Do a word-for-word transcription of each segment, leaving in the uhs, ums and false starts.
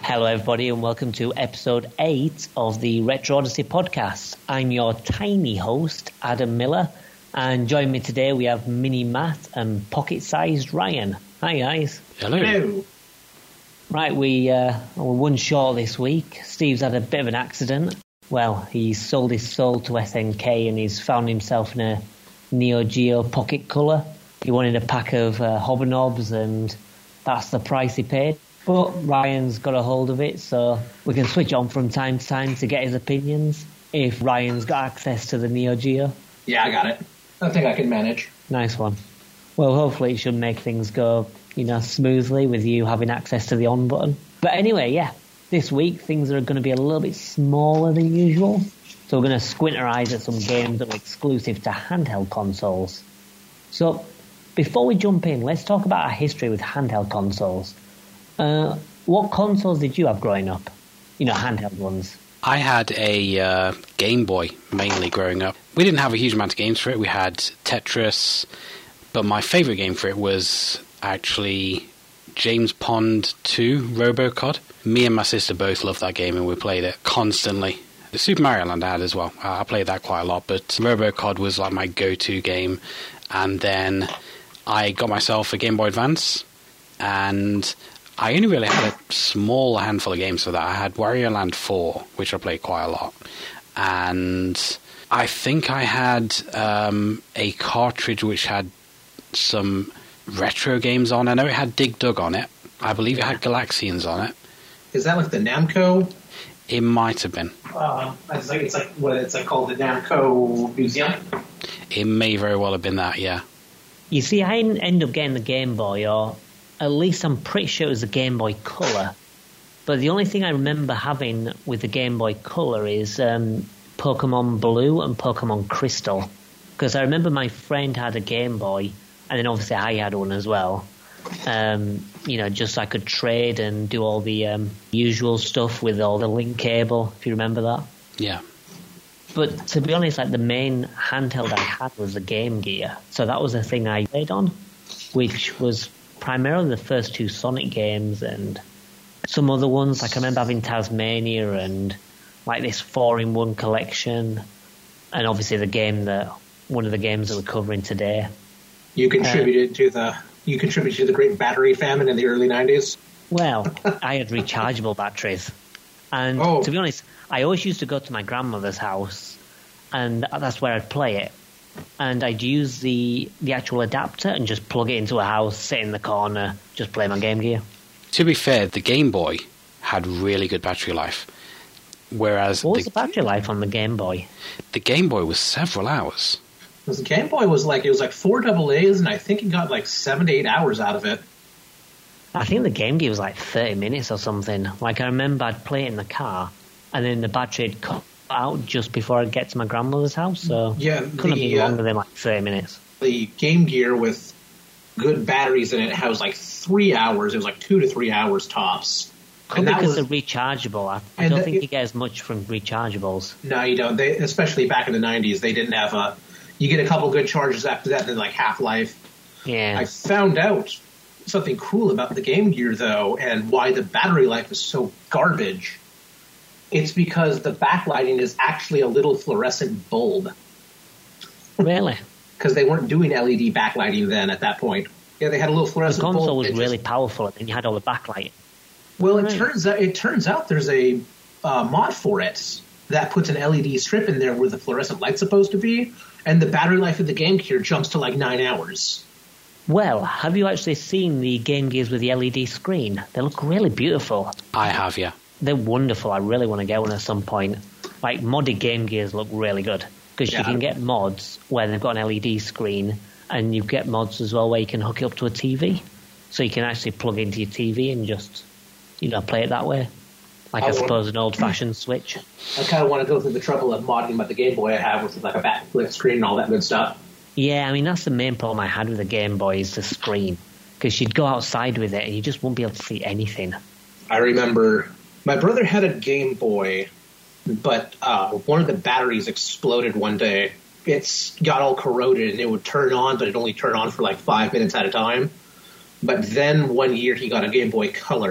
Hello everybody and welcome to episode eight of the Retro Odyssey podcast. I'm your tiny host, Adam Miller, and joining me today we have Mini Matt and pocket-sized Ryan. Hi guys. Hello. Hello. Right, we, uh, we're one short this week. Steve's had a bit of an accident. Well, he's sold his soul to S N K and he's found himself in a Neo Geo Pocket Color. He wanted a pack of uh, Hobnobs and that's the price he paid. But Ryan's got a hold of it, so we can switch on from time to time to get his opinions if Ryan's got access to the Neo Geo. Yeah, I got it. I think I can manage. Nice one. Well, hopefully it should make things go, you know, smoothly with you having access to the on button. But anyway, yeah, this week things are going to be a little bit smaller than usual. So we're going to squint our eyes at some games that are exclusive to handheld consoles. So before we jump in, let's talk about our history with handheld consoles. Uh, what consoles did you have growing up? You know, handheld ones. I had a uh, Game Boy, mainly growing up. We didn't have a huge amount of games for it. We had Tetris, but my favourite game for it was actually James Pond two, Robocod. Me and my sister both loved that game and we played it constantly. The Super Mario Land I had as well. I played that quite a lot, but Robocod was like my go-to game. And then I got myself a Game Boy Advance, and I only really had a small handful of games for that. I had Wario Land four, which I played quite a lot. And I think I had um, a cartridge which had some retro games on. I know it had Dig Dug on it. I believe it had Galaxians on it. Is that like the Namco? It might have been. Uh, it's like it's like what it's like called the Namco Museum. It may very well have been that, yeah. You see, I didn't end up getting the Game Boy, or at least I'm pretty sure it was the Game Boy Color. But the only thing I remember having with the Game Boy Color is um, Pokemon Blue and Pokemon Crystal. Because I remember my friend had a Game Boy, and then obviously I had one as well. Um, you know, just so I could trade and do all the um, usual stuff with all the link cable, if you remember that. Yeah. But to be honest, like the main handheld I had was the Game Gear. So that was the thing I played on, which was primarily the first two Sonic games and some other ones. Like I remember having Tasmania and like this four-in-one collection, and obviously the game that one of the games that we're covering today. You contributed uh, to the you contributed to the great battery famine in the early nineties. Well, I had rechargeable batteries, and oh. to be honest, I always used to go to my grandmother's house, and that's where I'd play it. And I'd use the, the actual adapter and just plug it into a house, sit in the corner, just play my Game Gear. To be fair, the Game Boy had really good battery life. Whereas what was the, the battery life on the Game Boy? The Game Boy was several hours. The Game Boy was like, it was like four double A's, and I think it got like seven to eight hours out of it. I think the Game Gear was like thirty minutes or something. Like I remember I'd play it in the car, and then the battery had cut out just before I'd get to my grandmother's house, so yeah, it couldn't the, have been longer uh, than like thirty minutes. The Game Gear with good batteries in it has like three hours. It was like two to three hours tops. Could and because was, they're rechargeable. I, I don't the, think you get as much from rechargeables. No, you don't. They, especially back in the nineties, they didn't have a... You get a couple good charges after that, and then like Half-Life. Yeah. I found out something cool about the Game Gear, though, and why the battery life is so garbage. It's because the backlighting is actually a little fluorescent bulb. Really? Because they weren't doing L E D backlighting then at that point. Yeah, they had a little fluorescent bulb. The console bulb was really just... powerful, and you had all the backlighting. Well, it right. turns out it turns out there's a uh, mod for it that puts an L E D strip in there where the fluorescent light's supposed to be, and the battery life of the Game Gear jumps to like nine hours. Well, have you actually seen the Game Gears with the L E D screen? They look really beautiful. I have, yeah. They're wonderful. I really want to get one at some point. Like, modded Game Gears look really good, because yeah. you can get mods where they've got an L E D screen, and you get mods as well where you can hook it up to a T V. So you can actually plug into your T V and just, you know, play it that way. Like, I, I suppose, an old-fashioned Switch. I kind of want to go through the trouble of modding about the Game Boy I have, which is like a backlit screen and all that good stuff. Yeah, I mean, that's the main problem I had with the Game Boy is the screen. Because you'd go outside with it and you just wouldn't be able to see anything. I remember my brother had a Game Boy, but uh, one of the batteries exploded one day. It's got all corroded and it would turn on, but it'd only turn on for like five minutes at a time. But then one year he got a Game Boy Color,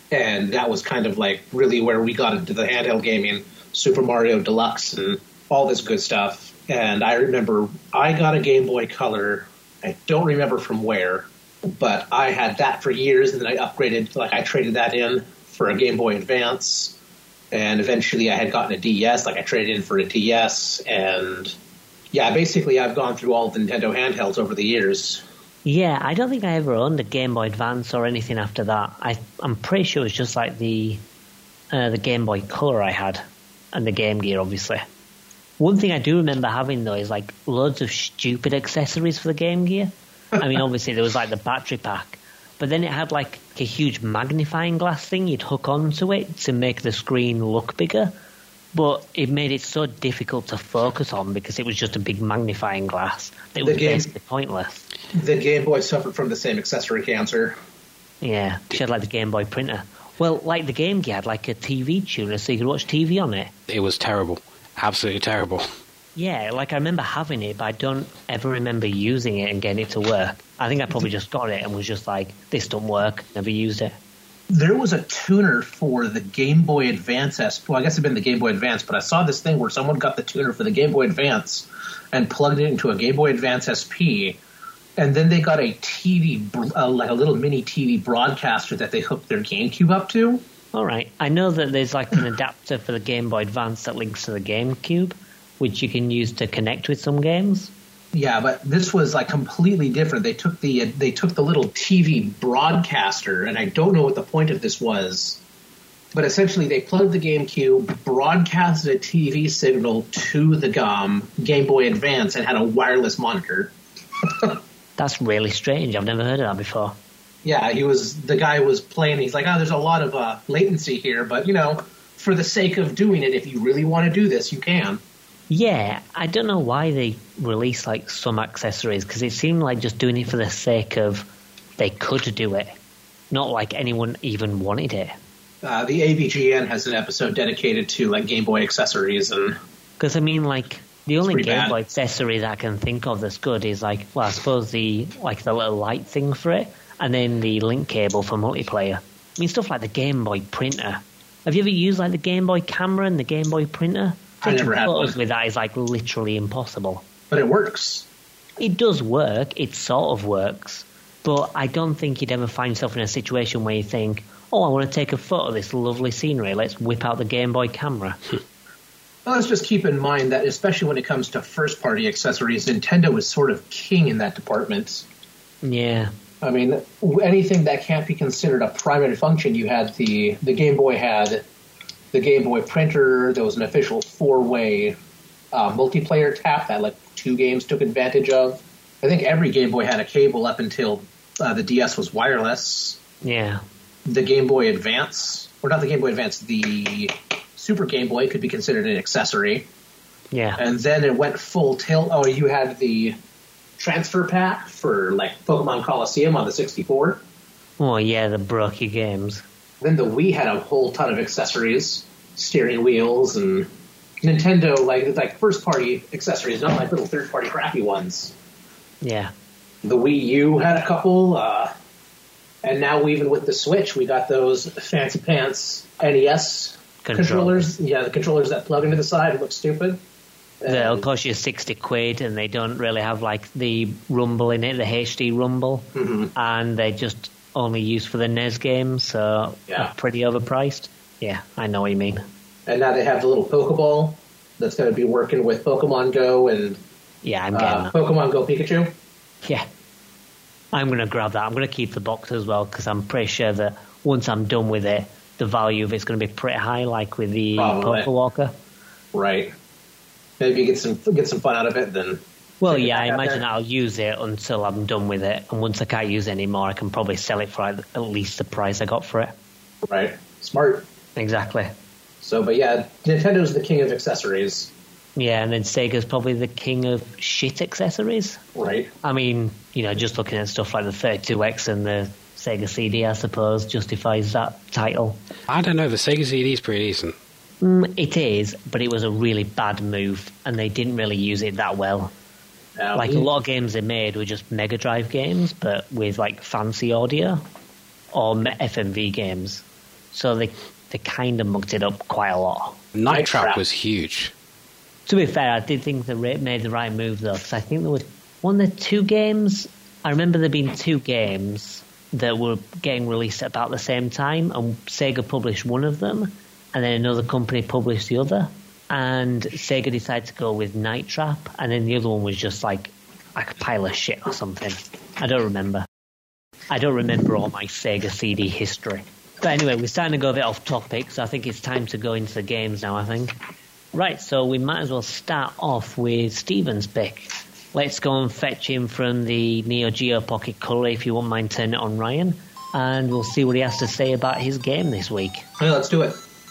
And that was kind of like really where we got into the handheld gaming, Super Mario Deluxe and all this good stuff. And I remember I got a Game Boy Color. I don't remember from where, but I had that for years, and then I upgraded, like I traded that in for a Game Boy Advance. And eventually I had gotten a D S, like I traded in for a D S. And yeah, basically I've gone through all the Nintendo handhelds over the years. Yeah, I don't think I ever owned a Game Boy Advance or anything after that. I, I'm pretty sure it was just like the uh, the Game Boy Color I had, and the Game Gear, obviously. One thing I do remember having, though, is like loads of stupid accessories for the Game Gear. I mean, obviously there was like the battery pack, but then it had like a huge magnifying glass thing you'd hook onto it to make the screen look bigger. But it made it so difficult to focus on because it was just a big magnifying glass. It was game, basically pointless. The Game Boy suffered from the same accessory cancer. Yeah, she had like the Game Boy printer. Well, like the Game Gear had like a T V tuner so you could watch T V on it. It was terrible. Absolutely terrible. Yeah, like I remember having it, but I don't ever remember using it and getting it to work. I think I probably just got it and was just like, this don't work, never used it. There was a tuner for the Game Boy Advance. Well, I guess it'd been the Game Boy Advance, but I saw this thing where someone got the tuner for the Game Boy Advance and plugged it into a Game Boy Advance S P, and then they got a T V, uh, like a little mini T V broadcaster that they hooked their GameCube up to. All right. I know that there's like an adapter for the Game Boy Advance that links to the GameCube, which you can use to connect with some games. Yeah, but this was like completely different. They took the uh, they took the little T V broadcaster, and I don't know what the point of this was, but essentially they plugged the GameCube, broadcasted a T V signal to the um, Game Boy Advance, and had a wireless monitor. That's really strange. I've never heard of that before. Yeah, he was the guy was playing. He's like, oh, there's a lot of uh, latency here, but you know, for the sake of doing it, if you really want to do this, you can. Yeah, I don't know why they released like some accessories, because it seemed like just doing it for the sake of they could do it, not like anyone even wanted it. Uh, the A V G N has an episode dedicated to like Game Boy accessories, and because I mean, like the only Game bad. Boy accessory that I can think of that's good is like, well, I suppose the like the little light thing for it, and then the link cable for multiplayer. I mean, stuff like the Game Boy printer. Have you ever used like the Game Boy camera and the Game Boy printer? I never had photos one. with that is like literally impossible. But it works. It does work. It sort of works. But I don't think you'd ever find yourself in a situation where you think, oh, I want to take a photo of this lovely scenery. Let's whip out the Game Boy camera. Well, let's just keep in mind that especially when it comes to first-party accessories, Nintendo is sort of king in that department. Yeah. I mean, anything that can't be considered a primary function, you had the, the Game Boy had the Game Boy printer. There was an official four-way uh, multiplayer tap that like two games took advantage of. I think every Game Boy had a cable up until uh, the D S was wireless. Yeah. The Game Boy Advance, or not the Game Boy Advance, the Super Game Boy could be considered an accessory. Yeah. And then it went full tilt. Oh, you had the transfer pack for like Pokemon Coliseum on the sixty-four. Oh, yeah, the brokey games. Then the Wii had a whole ton of accessories, steering wheels, and Nintendo, like like first-party accessories, not like little third-party crappy ones. Yeah. The Wii U had a couple, uh, and now even with the Switch, we got those fancy pants N E S Controllers. controllers. Yeah, the controllers that plug into the side and look stupid. They'll And- cost you sixty quid, and they don't really have like the rumble in it, the H D rumble, Mhm. and they're just only used for the N E S games, so Yeah. are pretty overpriced. Yeah, I know what you mean. And now they have the little Pokeball that's going to be working with Pokemon Go and Yeah, I'm getting uh, that. Pokemon Go Pikachu. Yeah. I'm going to grab that. I'm going to keep the box as well, because I'm pretty sure that once I'm done with it, the value of it's going to be pretty high, like with the Probably. Pokewalker. Right. Maybe get some get some fun out of it. Then. Well, take it yeah, back I out imagine there. I'll use it until I'm done with it, and once I can't use it anymore, I can probably sell it for at least the price I got for it. Right. Smart. Exactly. So, but yeah, Nintendo's the king of accessories. Yeah, and then Sega's probably the king of shit accessories. Right. I mean, you know, just looking at stuff like the thirty-two X and the Sega C D, I suppose, justifies that title. I don't know, the Sega C D is pretty decent. Mm, it is, but it was a really bad move, and they didn't really use it that well. Now, Like, a lot of games they made were just Mega Drive games, but with, like, fancy audio, or F M V games. so they they kind of mucked it up quite a lot. Night Trap was huge. To be fair, I did think they made the right move, though, because I think there was one of the two games. I remember there being two games that were getting released at about the same time, and Sega published one of them, and then another company published the other. And Sega decided to go with Night Trap, and then the other one was just like, like a pile of shit or something. I don't remember. I don't remember all my Sega C D history. But anyway, we're starting to go a bit off topic, so I think it's time to go into the games now, I think. Right, so we might as well start off with Steven's pick. Let's go and fetch him from the Neo Geo Pocket Color, if you won't mind turning it on, Ryan. And we'll see what he has to say about his game this week. Yeah, let's do it.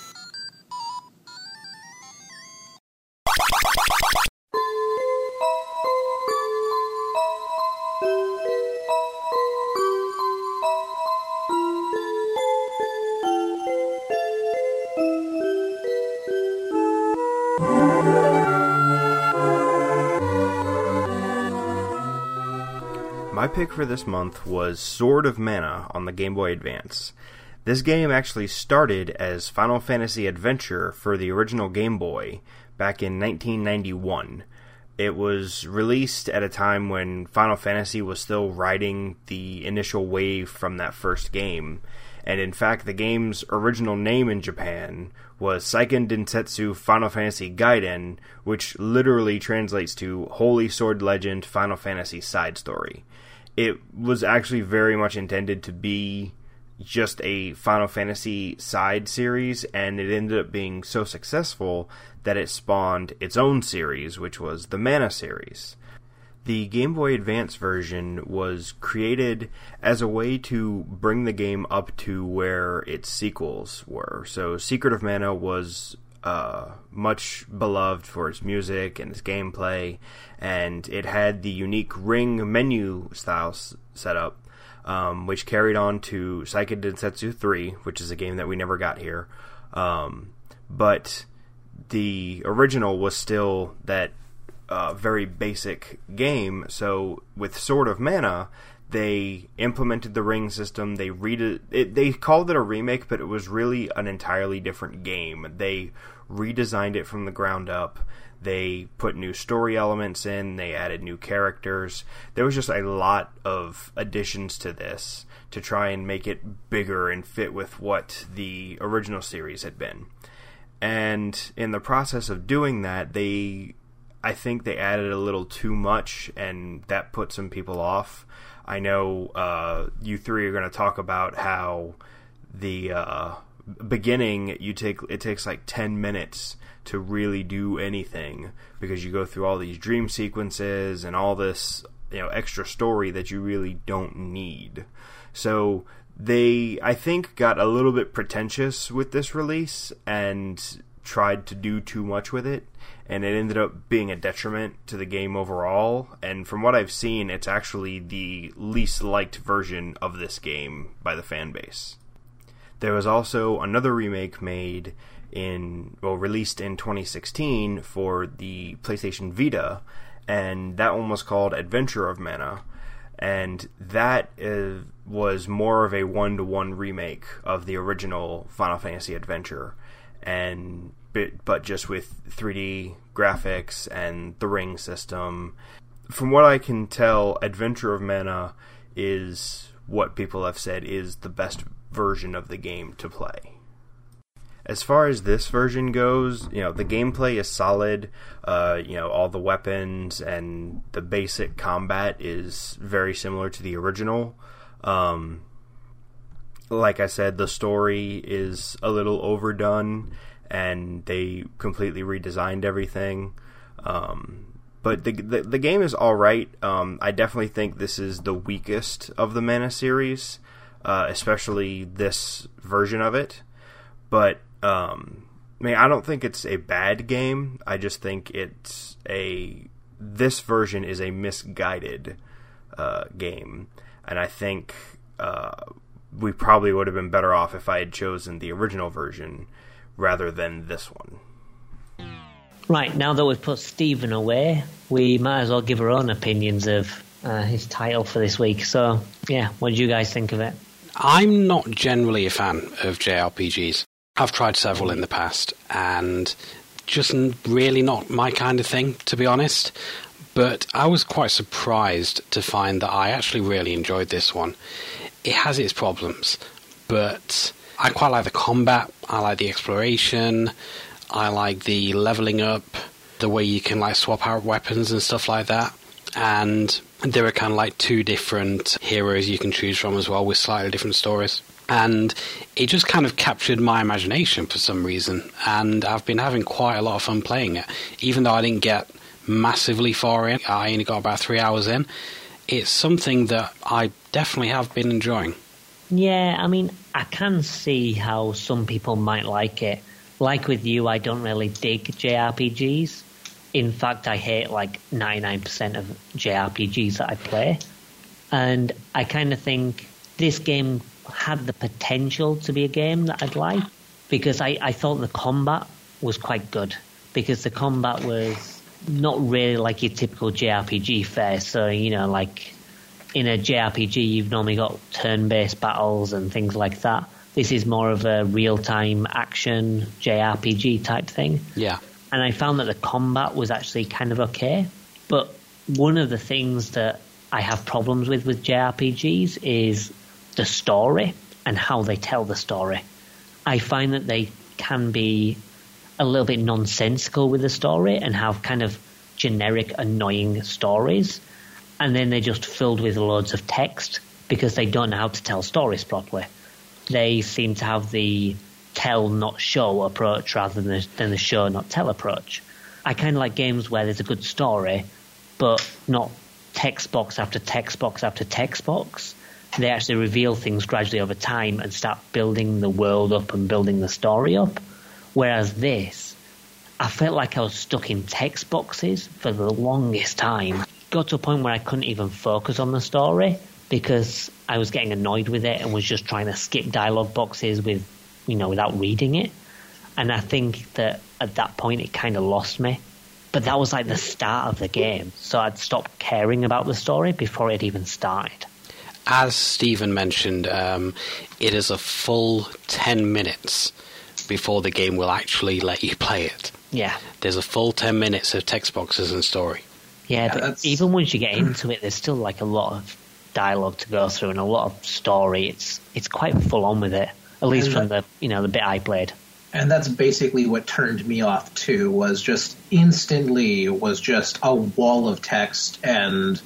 My pick for this month was Sword of Mana on the Game Boy Advance. This game actually started as Final Fantasy Adventure for the original Game Boy back in nineteen ninety-one. It was released at a time when Final Fantasy was still riding the initial wave from that first game, and in fact the game's original name in Japan was Seiken Densetsu Final Fantasy Gaiden, which literally translates to Holy Sword Legend Final Fantasy Side Story. It was actually very much intended to be just a Final Fantasy side series, and it ended up being so successful that it spawned its own series, which was the Mana series. The Game Boy Advance version was created as a way to bring the game up to where its sequels were. So Secret of Mana was uh, much beloved for its music and its gameplay, and it had the unique ring menu style s- setup, um, which carried on to Seiken Densetsu three, which is a game that we never got here. Um, but the original was still that uh, very basic game, so with Sword of Mana, they implemented the ring system. They read it, they called it a remake, but it was really an entirely different game. They redesigned it from the ground up. They put new story elements in. They added new characters. There was just a lot of additions to this to try and make it bigger and fit with what the original series had been. And in the process of doing that, they, I think they added a little too much, and that put some people off. I know uh, you three are going to talk about how the uh, beginning, you take it takes like ten minutes to really do anything, because you go through all these dream sequences and all this, you know, extra story that you really don't need. So they, I think, got a little bit pretentious with this release and tried to do too much with it, and it ended up being a detriment to the game overall. And from what I've seen, it's actually the least liked version of this game by the fan base. There was also another remake made in, well, released in twenty sixteen for the PlayStation Vita, and that one was called Adventure of Mana, and that is, was more of a one-to-one remake of the original Final Fantasy Adventure, and but just with three D graphics and the ring system. From what I can tell, Adventure of Mana is what people have said is the best version of the game to play. As far as this version goes, you know, the gameplay is solid. Uh, you know, all the weapons and the basic combat is very similar to the original. Um, like I said, the story is a little overdone, and they completely redesigned everything. Um, but the, the the game is all right. Um, I definitely think this is the weakest of the Mana series, uh, especially this version of it. But um, I mean, I don't think it's a bad game. I just think it's a this version is a misguided uh, game, and I think uh, we probably would have been better off if I had chosen the original version rather than this one. Right, now that we've put Stephen away, we might as well give our own opinions of uh, his title for this week. So, yeah, what did you guys think of it? I'm not generally a fan of J R P Gs. I've tried several in the past, and just really not my kind of thing, to be honest. But I was quite surprised to find that I actually really enjoyed this one. It has its problems, but I quite like the combat, I like the exploration, I like the leveling up, the way you can like swap out weapons and stuff like that. And there are kind of like two different heroes you can choose from as well, with slightly different stories. And it just kind of captured my imagination for some reason, and I've been having quite a lot of fun playing it. Even though I didn't get massively far in, I only got about three hours in, it's something that I definitely have been enjoying. Yeah, I mean, I can see how some people might like it. Like with you, I don't really dig J R P Gs. In fact, I hate like ninety-nine percent of J R P Gs that I play. And I kind of think this game had the potential to be a game that I'd like, because I, I thought the combat was quite good, because the combat was not really like your typical J R P G fare. So, you know, like in a J R P G, you've normally got turn-based battles and things like that. This is more of a real-time action J R P G type thing. Yeah. And I found that the combat was actually kind of okay. But one of the things that I have problems with with J R P Gs is the story and how they tell the story. I find that they can be a little bit nonsensical with the story and have kind of generic, annoying stories. And then they're just filled with loads of text because they don't know how to tell stories properly. They seem to have the tell, not show approach rather than the, than the show, not tell approach. I kind of like games where there's a good story, but not text box after text box after text box. They actually reveal things gradually over time and start building the world up and building the story up. Whereas this, I felt like I was stuck in text boxes for the longest time. Got to a point where I couldn't even focus on the story because I was getting annoyed with it and was just trying to skip dialogue boxes with, you know, without reading it. And I think that at that point it kind of lost me. But that was like the start of the game, so I'd stopped caring about the story before it even started. As Stephen mentioned, um, it is a full ten minutes before the game will actually let you play it. Yeah. There's a full ten minutes of text boxes and story. Yeah, Yeah, but that's- even once you get into it, there's still like a lot of dialogue to go through and a lot of story. It's it's quite full on with it, at least And from that- the you know the bit I played. And that's basically what turned me off too, was just instantly was just a wall of text. And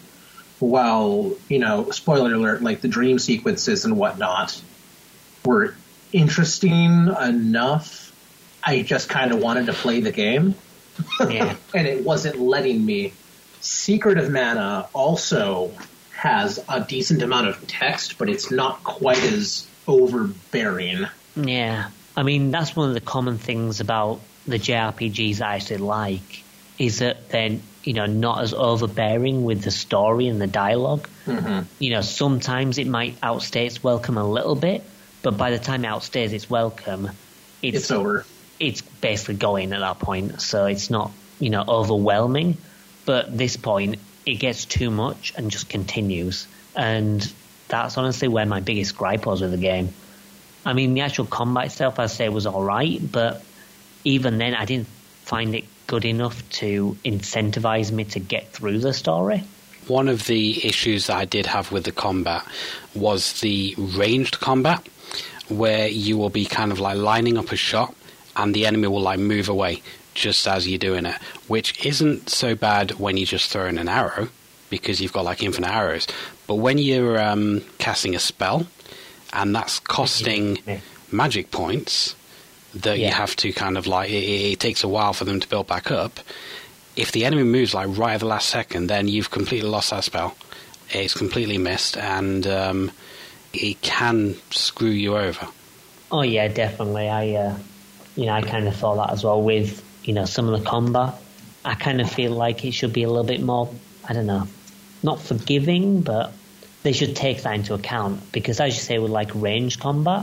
while, you know, spoiler alert, like the dream sequences and whatnot were interesting enough, I just kind of wanted to play the game. Yeah. And it wasn't letting me. Secret of Mana also has a decent amount of text, but it's not quite as overbearing. Yeah. I mean, that's one of the common things about the J R P Gs I actually like, is that they're, you know, not as overbearing with the story and the dialogue. Mm-hmm. You know, sometimes it might outstay its welcome a little bit, but by the time it outstays its welcome, it's, It's over. it's basically going at that point. So it's not, you know, overwhelming. But at this point, it gets too much and just continues. And that's honestly where my biggest gripe was with the game. I mean, the actual combat itself, I'd say, was all right, but even then, I didn't find it good enough to incentivize me to get through the story. One of the issues that I did have with the combat was the ranged combat, where you will be kind of like lining up a shot and the enemy will like move away just as you're doing it, which isn't so bad when you just throw in an arrow because you've got like infinite arrows. But when you're um, casting a spell, and that's costing Yeah. magic points that Yeah. you have to kind of like, it, it takes a while for them to build back up. If the enemy moves like right at the last second, then you've completely lost that spell. It's completely missed, and um, it can screw you over. Oh yeah, definitely. I, uh, you know, I kind of thought that as well with, you know, some of the combat. I kind of feel like it should be a little bit more, I don't know, not forgiving, but they should take that into account, because as you say, with like ranged combat,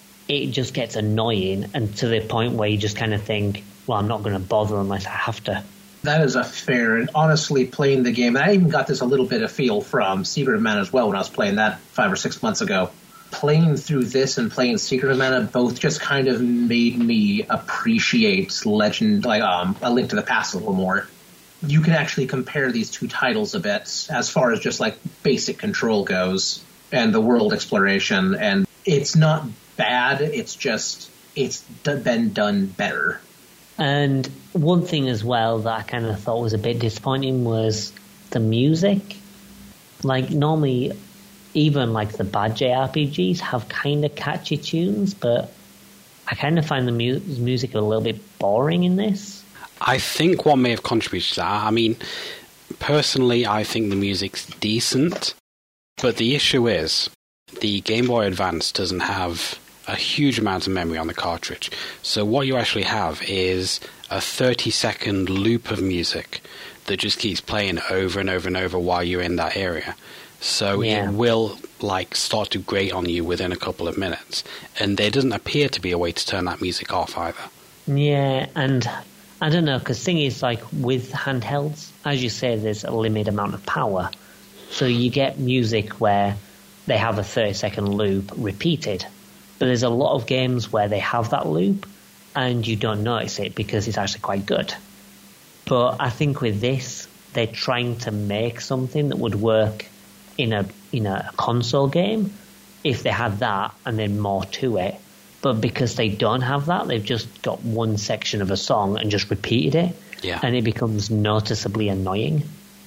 it just gets annoying and to the point where you just kind of think, well, I'm not going to bother unless I have to. That is a fair, and honestly, playing the game, and I even got this a little bit of feel from Secret of Mana as well when I was playing that five or six months ago. playing through this and playing Secret of Mana both just kind of made me appreciate Legend, like um, A Link to the Past a little more. You can actually compare these two titles a bit as far as just like basic control goes and the world exploration, and it's not bad, it's just it's been done better. And one thing as well that I kind of thought was a bit disappointing was the music. Like, normally, even like the bad J R P Gs have kind of catchy tunes, but I kind of find the mu- music a little bit boring in this. I think what may have contributed to that, I mean, personally, I think the music's decent, but the issue is the Game Boy Advance doesn't have a huge amount of memory on the cartridge. So what you actually have is a thirty second loop of music that just keeps playing over and over and over while you're in that area. So yeah. It will like start to grate on you within a couple of minutes. And there doesn't appear to be a way to turn that music off either. Yeah, and I don't know, because thing is, like, with handhelds, as you say, there's a limited amount of power. So you get music where they have a thirty second loop repeated. But there's a lot of games where they have that loop and you don't notice it because it's actually quite good. But I think with this, they're trying to make something that would work in a in a console game if they had that and then more to it. But because they don't have that, they've just got one section of a song and just repeated it. Yeah. And it becomes noticeably annoying.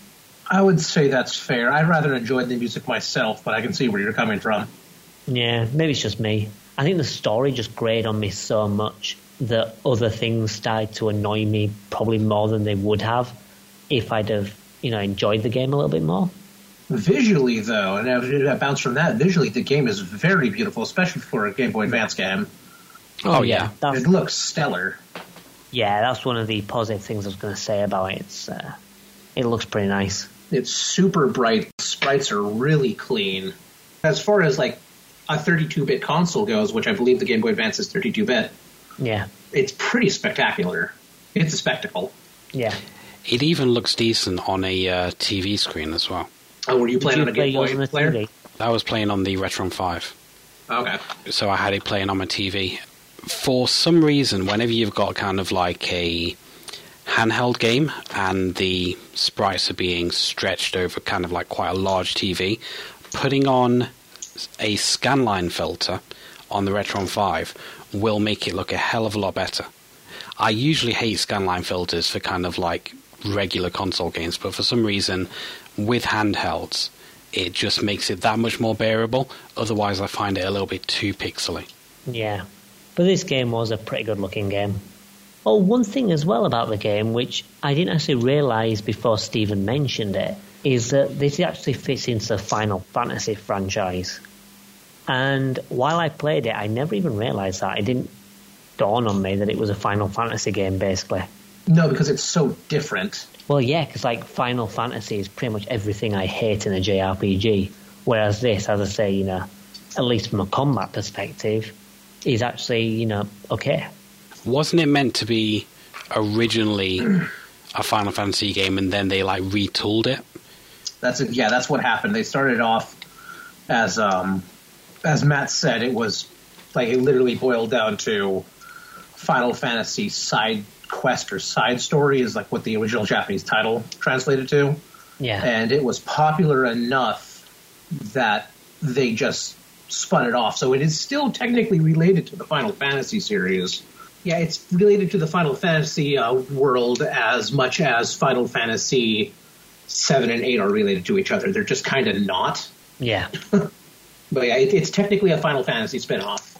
I would say that's fair. I'd rather enjoy the music myself, but I can see where you're coming from. Yeah, maybe it's just me. I think the story just grayed on me so much that other things started to annoy me probably more than they would have if I'd have, you know, enjoyed the game a little bit more. Visually, though, and I bounce from that, visually the game is very beautiful, especially for a Game Boy Advance game. Oh, yeah. It looks stellar. Yeah, that's one of the positive things I was going to say about it. It's, uh, it looks pretty nice. It's super bright. The sprites are really clean. As far as, like, a thirty-two bit console goes, which I believe the Game Boy Advance is thirty-two bit, yeah, it's pretty spectacular. It's a spectacle. Yeah. It even looks decent on a uh, T V screen as well. Oh, were you Did playing you on a play Game Boy yours on the player? T V? I was playing on the Retron five. Okay. So I had it playing on my T V. For some reason, whenever you've got kind of like a handheld game and the sprites are being stretched over kind of like quite a large T V, putting on a scanline filter on the Retron five will make it look a hell of a lot better. I usually hate scanline filters for kind of like regular console games, but for some reason with handhelds it just makes it that much more bearable. Otherwise I find it a little bit too pixely. Yeah, but this game was a pretty good looking game. Oh, one thing as well about the game, which I didn't actually realise before Stephen mentioned it, is that this actually fits into the Final Fantasy franchise. And while I played it, I never even realised that. It didn't dawn on me that it was a Final Fantasy game, basically. No, because it's so different. Well, yeah, because like Final Fantasy is pretty much everything I hate in a J R P G. Whereas this, as I say, you know, at least from a combat perspective, is actually, you know, okay. Wasn't it meant to be originally a Final Fantasy game and then they like retooled it? That's a, yeah, that's what happened. They started off as um, as Matt said, it was like it literally boiled down to Final Fantasy side quest or side story is like what the original Japanese title translated to. Yeah, and it was popular enough that they just spun it off. So it is still technically related to the Final Fantasy series. Yeah, it's related to the Final Fantasy uh, world as much as Final Fantasy seven and eight are related to each other. They're just kind of not. Yeah. But yeah, it, it's technically a Final Fantasy spin-off.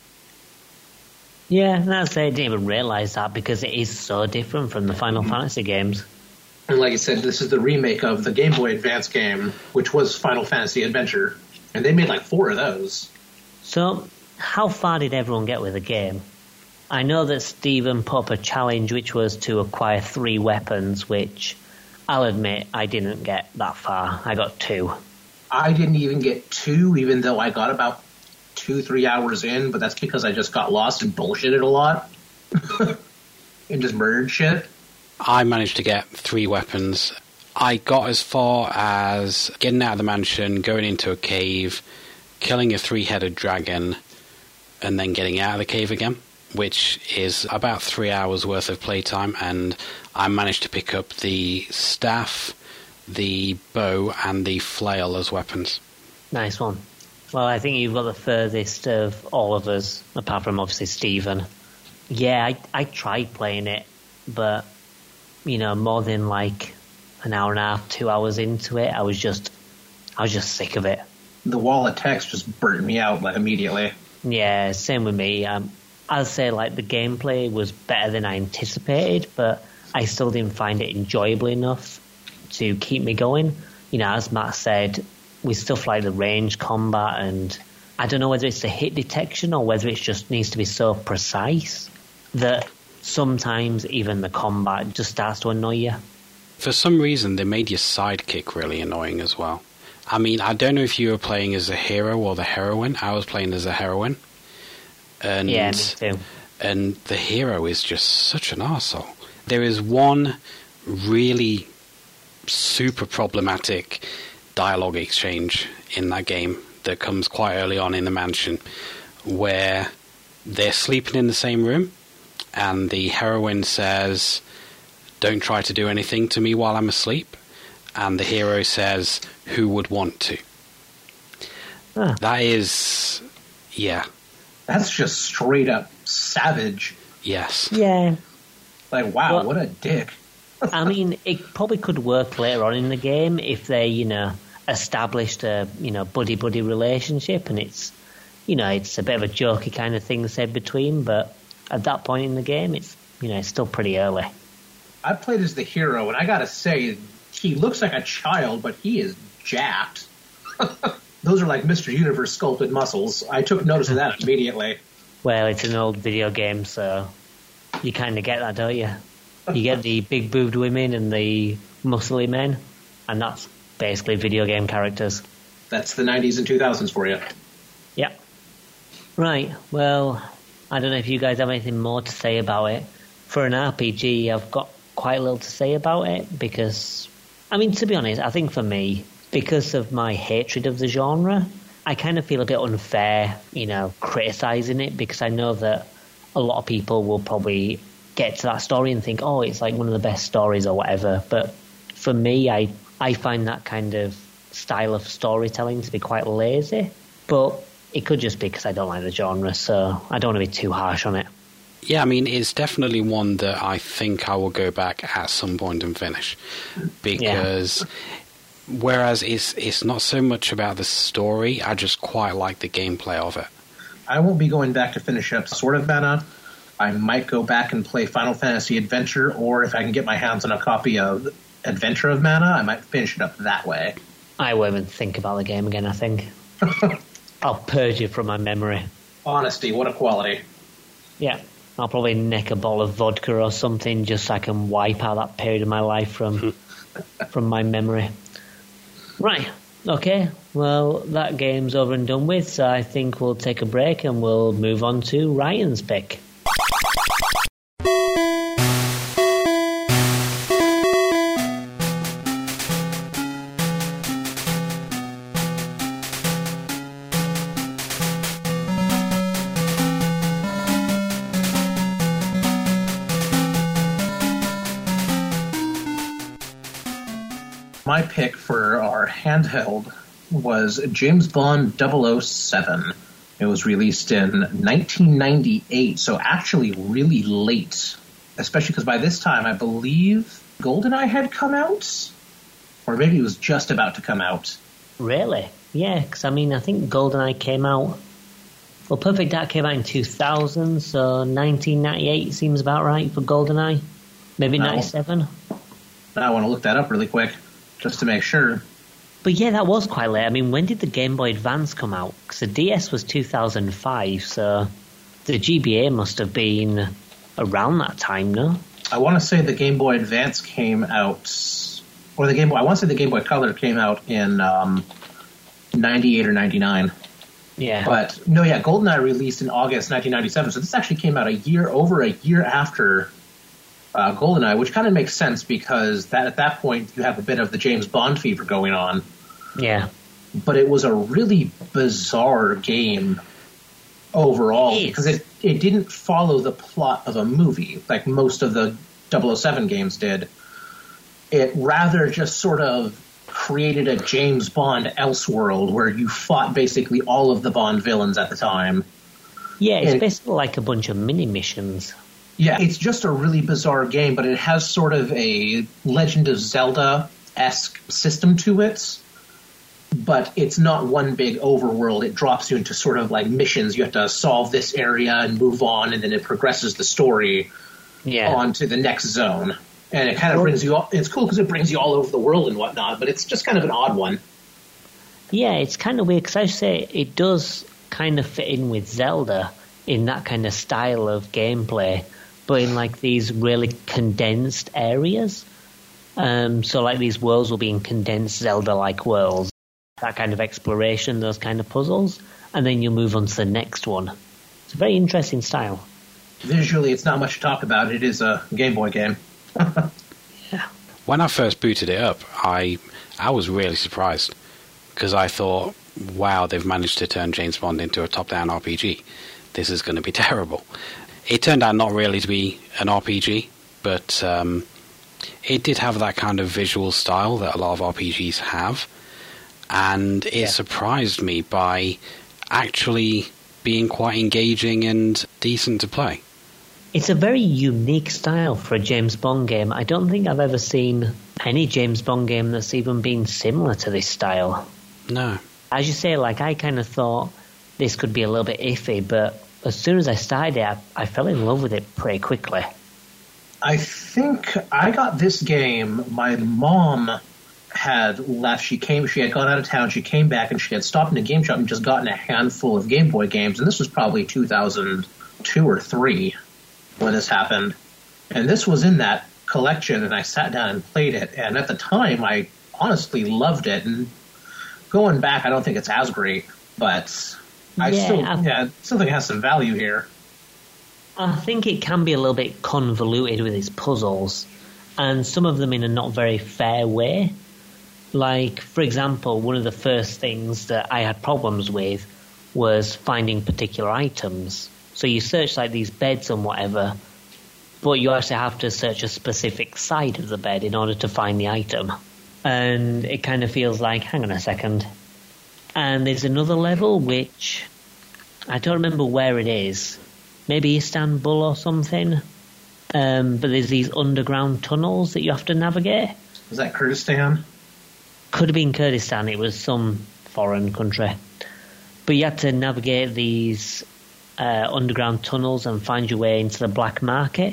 Yeah, and I'd say I didn't even realise that because it is so different from the Final mm-hmm. Fantasy games. And like I said, this is the remake of the Game Boy Advance game, which was Final Fantasy Adventure. And they made like four of those. So, how far did everyone get with the game? I know that Stephen put up a challenge which was to acquire three weapons, which I'll admit I didn't get that far. I got two. I didn't even get two, even though I got about two, three hours in, but that's because I just got lost and bullshitted a lot. And just murdered shit. I managed to get three weapons. I got as far as getting out of the mansion, going into a cave, killing a three-headed dragon and then getting out of the cave again, which is about three hours worth of playtime, and I managed to pick up the staff, the bow, and the flail as weapons. Nice one. Well, I think you've got the furthest of all of us, apart from obviously Stephen. Yeah, I, I tried playing it, but, you know, more than like an hour and a half, two hours into it, I was just, I was just sick of it. The wall of text just burnt me out like immediately. Yeah, same with me. Um, I'll say like the gameplay was better than I anticipated, but I still didn't find it enjoyable enough to keep me going. You know, as Matt said, with stuff like the range combat, and I don't know whether it's the hit detection or whether it just needs to be so precise that sometimes even the combat just starts to annoy you. For some reason, they made your sidekick really annoying as well. I mean, I don't know if you were playing as a hero or the heroine. I was playing as a heroine. And, yeah, me too. And the hero is just such an arsehole. There is one really super problematic dialogue exchange in that game that comes quite early on in the mansion, where they're sleeping in the same room, and the heroine says, "Don't try to do anything to me while I'm asleep." And the hero says, "Who would want to?" Huh. That is, yeah. That's just straight up savage. Yes. Yeah. Like, wow, Well, what a dick. I mean, it probably could work later on in the game if they, you know, established a, you know, buddy-buddy relationship, and it's, you know, it's a bit of a jokey kind of thing said between, but at that point in the game, it's, you know, it's still pretty early. I played as the hero, and I gotta say, he looks like a child, but he is jacked. Those are like Mister Universe sculpted muscles. I took notice of that immediately. Well, it's an old video game, so you kind of get that, don't you? You get the big-boobed women and the muscly men, and that's basically video game characters. That's the nineties and two thousands for you. Yep. Right, well, I don't know if you guys have anything more to say about it. For an R P G, I've got quite a little to say about it, because, I mean, to be honest, I think for me, because of my hatred of the genre, I kind of feel a bit unfair, you know, criticising it, because I know that a lot of people will probably get to that story and think, oh, it's like one of the best stories or whatever. But for me, I, I find that kind of style of storytelling to be quite lazy. But it could just be because I don't like the genre, so I don't want to be too harsh on it. Yeah, I mean, it's definitely one that I think I will go back at some point and finish. Because... Yeah. Whereas it's it's not so much about the story, I just quite like the gameplay of it. I won't be going back to finish up Sword of Mana. I might go back and play Final Fantasy Adventure, or if I can get my hands on a copy of Adventure of Mana, I might finish it up that way. I won't even think about the game again, I think. I'll purge it from my memory. Honesty, what a quality. Yeah, I'll probably nick a bottle of vodka or something just so I can wipe out that period of my life from from my memory. Right, okay, well, that game's over and done with, so I think we'll take a break and we'll move on to Ryan's pick. My pick for our handheld was James Bond double oh seven. It was released in nineteen ninety-eight, so actually really late, especially because by this time I believe GoldenEye had come out, or maybe it was just about to come out. Really? Yeah, because I mean, I think GoldenEye came out, well, Perfect Dark came out in two thousand, so nineteen ninety-eight seems about right for GoldenEye. Maybe Now- ninety-seven. Now I want to look that up really quick, just to make sure. But yeah, that was quite late. I mean, when did the Game Boy Advance come out? Because the D S was two thousand five, so the G B A must have been around that time, no? I want to say the Game Boy Advance came out, or the Game Boy, I want to say the Game Boy Color came out in um, ninety-eight or ninety-nine. Yeah. But, no, yeah, GoldenEye released in August nineteen ninety-seven, so this actually came out a year, over a year after uh, GoldenEye, which kind of makes sense because that at that point you have a bit of the James Bond fever going on. Yeah. but it was a really bizarre game overall It because it, it didn't follow the plot of a movie like most of the double oh seven games did. It rather just sort of created a James Bond Elseworld where you fought basically all of the Bond villains at the time. Yeah, it's and, basically like a bunch of mini missions. Yeah, it's just a really bizarre game, but it has sort of a Legend of Zelda-esque system to it. But it's not one big overworld. It drops you into sort of like missions. You have to solve this area and move on, and then it progresses the story yeah. on to the next zone. And it kind of brings you all, it's cool because it brings you all over the world and whatnot, but it's just kind of an odd one. Yeah, it's kind of weird because I say it does kind of fit in with Zelda in that kind of style of gameplay, but in like these really condensed areas. Um, so like these worlds will be in condensed Zelda-like worlds, that kind of exploration, those kind of puzzles, and then you move on to the next one. It's a very interesting style. Visually, it's not much to talk about. It is a Game Boy game. Yeah. When I first booted it up, I I was really surprised because I thought, wow, they've managed to turn James Bond into a top-down R P G. This is going to be terrible. It turned out not really to be an R P G, but um, it did have that kind of visual style that a lot of R P Gs have, and it yeah. surprised me by actually being quite engaging and decent to play. It's a very unique style for a James Bond game. I don't think I've ever seen any James Bond game that's even been similar to this style. No. As you say, like, I kind of thought this could be a little bit iffy, but as soon as I started it, I, I fell in love with it pretty quickly. I think I got this game, my mom had left. She came, she had gone out of town, she came back, and she had stopped in a game shop and just gotten a handful of Game Boy games, and this was probably two thousand two or three. When this happened. And this was in that collection, and I sat down and played it. And at the time, I honestly loved it. And going back, I don't think it's as great, but I yeah, still, I, yeah, still think it has some value here. I think it can be a little bit convoluted with its puzzles, and some of them in a not very fair way. Like, for example, one of the first things that I had problems with was finding particular items. So you search like these beds and whatever, but you actually have to search a specific side of the bed in order to find the item. And it kind of feels like, hang on a second. And there's another level which, I don't remember where it is. Maybe Istanbul or something. Um, but there's these underground tunnels that you have to navigate. Was that Kurdistan? Could have been Kurdistan. It was some foreign country. But you had to navigate these Uh, underground tunnels and find your way into the black market,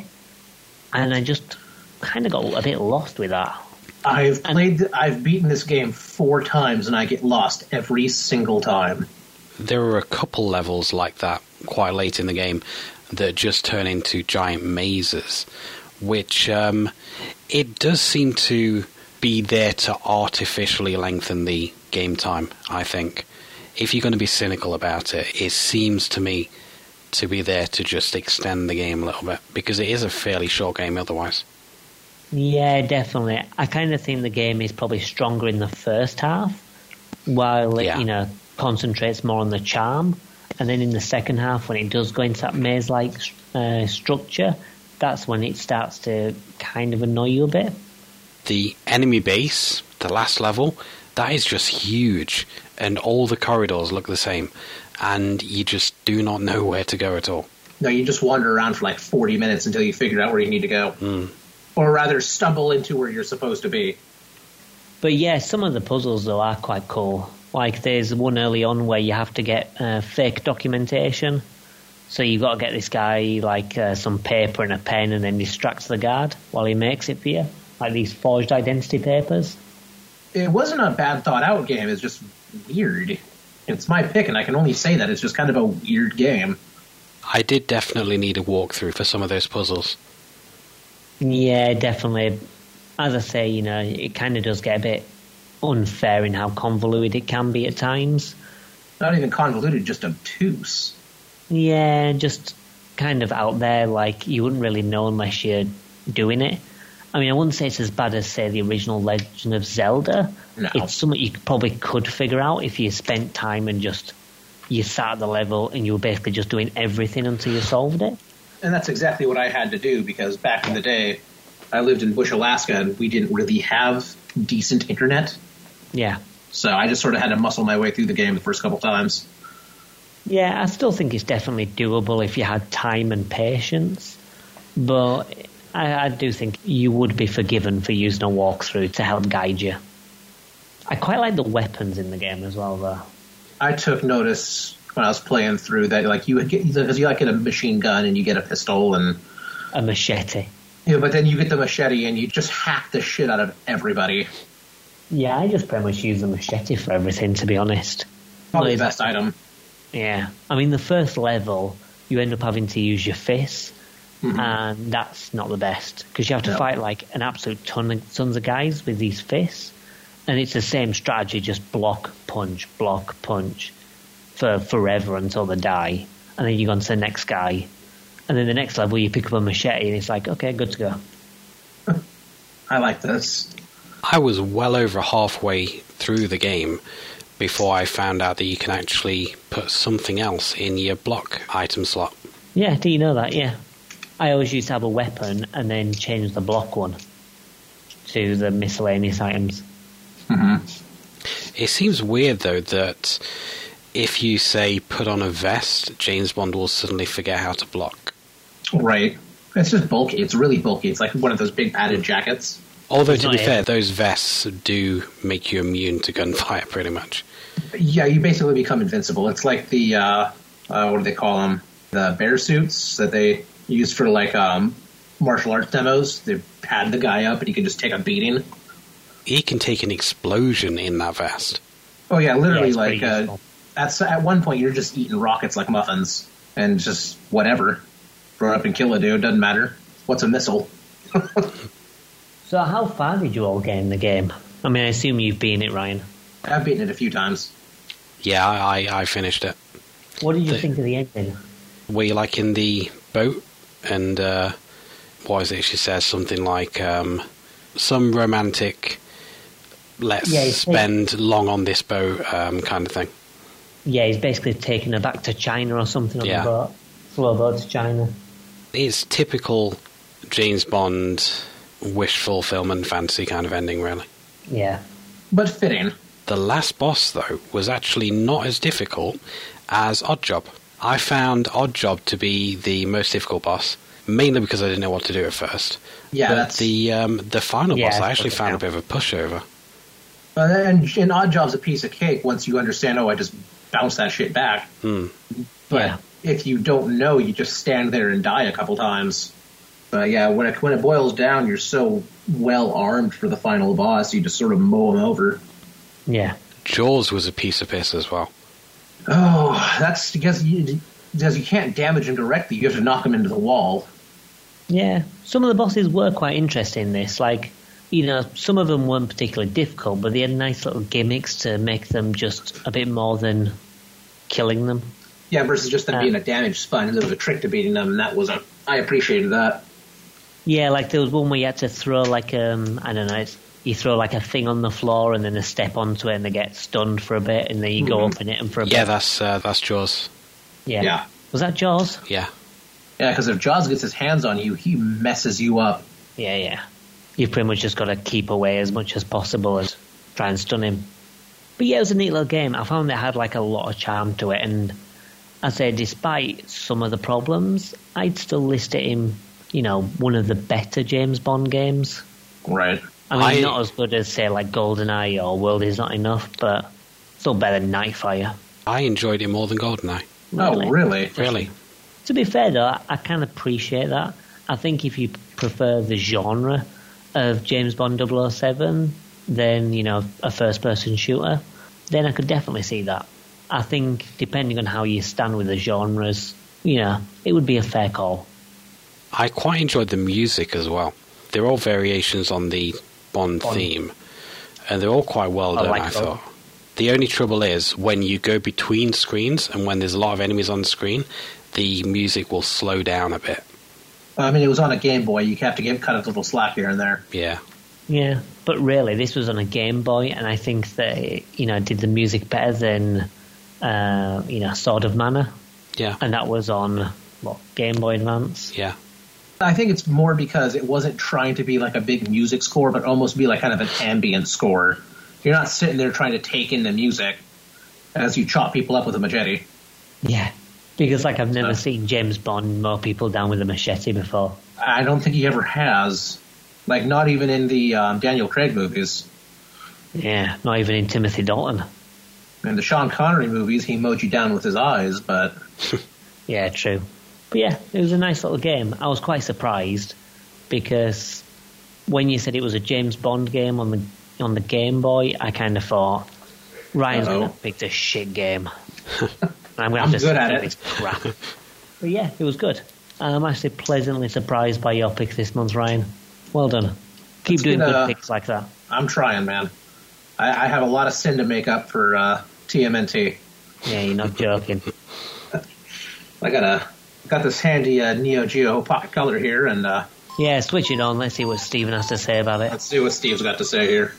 and I just kind of got a bit lost with that. I've and, played, I've beaten this game four times, and I get lost every single time. There are a couple levels like that quite late in the game that just turn into giant mazes, which um, it does seem to be there to artificially lengthen the game time, I think. If you're going to be cynical about it, it seems to me to be there to just extend the game a little bit, because it is a fairly short game otherwise. Yeah, definitely. I kind of think the game is probably stronger in the first half, while it, yeah. you know, concentrates more on the charm, and then in the second half, when it does go into that maze-like uh, structure, that's when it starts to kind of annoy you a bit. The enemy base, the last level, that is just huge, and all the corridors look the same, and you just do not know where to go at all. No, you just wander around for like forty minutes until you figure out where you need to go. Mm. Or rather, stumble into where you're supposed to be. But yeah, some of the puzzles, though, are quite cool. Like, there's one early on where you have to get uh, fake documentation. So you've got to get this guy, like, uh, some paper and a pen, and then distracts the guard while he makes it for you. Like these forged identity papers. It wasn't a bad thought-out game. It's just weird. It's my pick, and I can only say that. It's just kind of a weird game. I did definitely need a walkthrough for some of those puzzles. Yeah, definitely. As I say, you know, it kind of does get a bit unfair in how convoluted it can be at times. Not even convoluted, just obtuse. Yeah, just kind of out there, like you wouldn't really know unless you're doing it. I mean, I wouldn't say it's as bad as, say, the original Legend of Zelda. No. It's something you probably could figure out if you spent time and just you sat at the level and you were basically just doing everything until you solved it. And that's exactly what I had to do, because back in the day, I lived in Bush, Alaska, and we didn't really have decent internet. Yeah. So I just sort of had to muscle my way through the game the first couple times. Yeah, I still think it's definitely doable if you had time and patience. But I, I do think you would be forgiven for using a walkthrough to help guide you. I quite like the weapons in the game as well, though. I took notice when I was playing through that, like, you would get, because you like get a machine gun and you get a pistol and a machete. Yeah, but then you get the machete and you just hack the shit out of everybody. Yeah, I just pretty much use the machete for everything, to be honest. Probably the best item. Yeah. I mean, the first level, you end up having to use your fists, mm-hmm. and that's not the best, because you have to no. fight, like, an absolute ton of, tons of guys with these fists, and it's the same strategy, just block, punch, block, punch, for forever until they die, and then you go on to the next guy, and then the next level you pick up a machete, and it's like, okay, good to go. I like this. I was well over halfway through the game before I found out that you can actually put something else in your block item slot. Yeah, do you know that? Yeah. I always used to have a weapon and then change the block one to the miscellaneous items. Mm-hmm. It seems weird, though, that if you, say, put on a vest, James Bond will suddenly forget how to block. Right. It's just bulky. It's really bulky. It's like one of those big padded jackets. Although, to be fair, those vests do make you immune to gunfire, pretty much. Yeah, you basically become invincible. It's like the, uh, uh, what do they call them? The bear suits that they use for, like, um, martial arts demos. They pad the guy up and he can just take a beating. He can take an explosion in that vest. Oh, yeah, literally, yeah, like, uh, at, at one point you're just eating rockets like muffins. And just whatever. Throw it up and kill a dude, doesn't matter. What's a missile? So how far did you all get in the game? I mean, I assume you've beaten it, Ryan. I've beaten it a few times. Yeah, I, I finished it. What did you the, think of the ending? Were you, like, in the boat? And, uh, what is it? She says something like, um, some romantic, let's yeah, spend like, long on this boat um, kind of thing. Yeah, he's basically taking her back to China or something on yeah. the boat. Flow boat to China. It's typical James Bond wish fulfillment fantasy kind of ending, really. Yeah. But fitting. The last boss, though, was actually not as difficult as Oddjob. I found Oddjob to be the most difficult boss, mainly because I didn't know what to do at first. Yeah, but that's... the um, the final yeah, boss, I actually found yeah. a bit of a pushover. Uh, and, and Oddjob's a piece of cake once you understand, oh, I just bounce that shit back. Hmm. But yeah. if you don't know, you just stand there and die a couple times. But yeah, when it, when it boils down, you're so well armed for the final boss, you just sort of mow him over. Yeah. Jaws was a piece of piss as well. Oh, that's because you, because you can't damage him directly. You have to knock him into the wall. Yeah. Some of the bosses were quite interesting in this. Like, you know, some of them weren't particularly difficult, but they had nice little gimmicks to make them just a bit more than killing them. Yeah, versus just them uh, being a damaged sponge. There was a trick to beating them, and that was a... I appreciated that. Yeah, like there was one where you had to throw like um I don't know, it's, you throw like a thing on the floor and then they step onto it and they get stunned for a bit and then you mm-hmm. go up in it and for a yeah, bit. Yeah, that's uh, that's Jaws. Yeah. yeah. Was that Jaws? Yeah. Yeah, because if Jaws gets his hands on you, he messes you up. Yeah, yeah. You've pretty much just got to keep away as much as possible and try and stun him. But yeah, it was a neat little game. I found it had like a lot of charm to it, and I say despite some of the problems, I'd still list it in, you know, one of the better James Bond games. Right. I mean, I, not as good as, say, like GoldenEye or World Is Not Enough, but still better than Nightfire. I enjoyed it more than GoldenEye. Really? Oh, really? Really. To be fair, though, I, I can appreciate that. I think if you prefer the genre of James Bond double oh seven, then, you know, a first-person shooter, then I could definitely see that. I think, depending on how you stand with the genres, you know, it would be a fair call. I quite enjoyed the music as well. They're all variations on the Bond, Bond. theme, and they're all quite well I done, like I that. thought. The only trouble is, when you go between screens and when there's a lot of enemies on the screen, the music will slow down a bit. I mean, it was on a Game Boy. You have to give kind of a little slack here and there. Yeah. Yeah, but really, this was on a Game Boy, and I think that, you know, did the music better than, uh, you know, Sword of Mana. Yeah. And that was on, what, Game Boy Advance? Yeah. I think it's more because it wasn't trying to be like a big music score, but almost be like kind of an ambient score. You're not sitting there trying to take in the music as you chop people up with a machete. Yeah, because, like, I've never Uh. seen James Bond mow people down with a machete before. I don't think he ever has. Like, not even in the um, Daniel Craig movies. Yeah, not even in Timothy Dalton. In the Sean Connery movies, he mowed you down with his eyes, but... Yeah, true. But yeah, it was a nice little game. I was quite surprised because when you said it was a James Bond game on the on the Game Boy, I kind of thought, Ryan's Uh-oh. going to pick this shit game. I'm going I'm to have to good at skip it. this crap. But yeah, it was good. I'm actually pleasantly surprised by your pick this month, Ryan. Well done. Keep Let's doing get, good uh, picks like that. I'm trying, man. I, I have a lot of sin to make up for uh, T M N T. Yeah, you're not joking. I got a got this handy uh, Neo Geo Pocket Color here, and uh, Yeah, switch it on. Let's see what Stephen has to say about it. let's see what Steve's got to say here.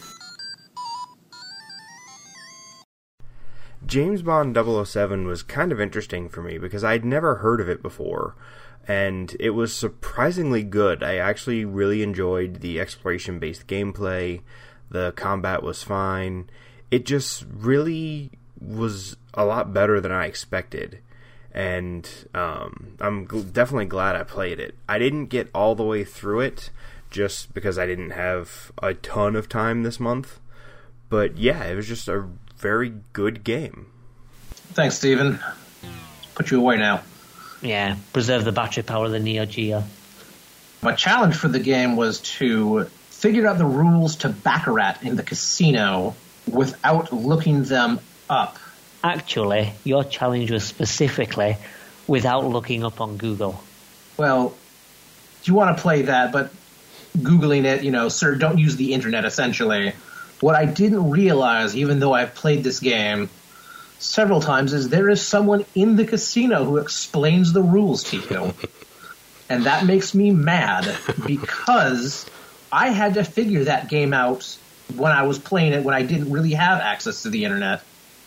James Bond double oh seven was kind of interesting for me because I'd never heard of it before, and it was surprisingly good. I actually really enjoyed the exploration-based gameplay. The combat was fine. It just really was a lot better than I expected, and um, I'm gl- definitely glad I played it. I didn't get all the way through it just because I didn't have a ton of time this month, but yeah, it was just a very good game. Thanks, Steven. Put you away now. Yeah, preserve the battery power of the Neo Geo. My challenge for the game was to figure out the rules to Baccarat in the casino without looking them up. Actually, your challenge was specifically without looking up on Google. Well, you want to play that, but Googling it, you know, sir, don't use the internet, essentially. What I didn't realize, even though I've played this game several times, is there is someone in the casino who explains the rules to you. And that makes me mad, because I had to figure that game out when I was playing it when I didn't really have access to the internet.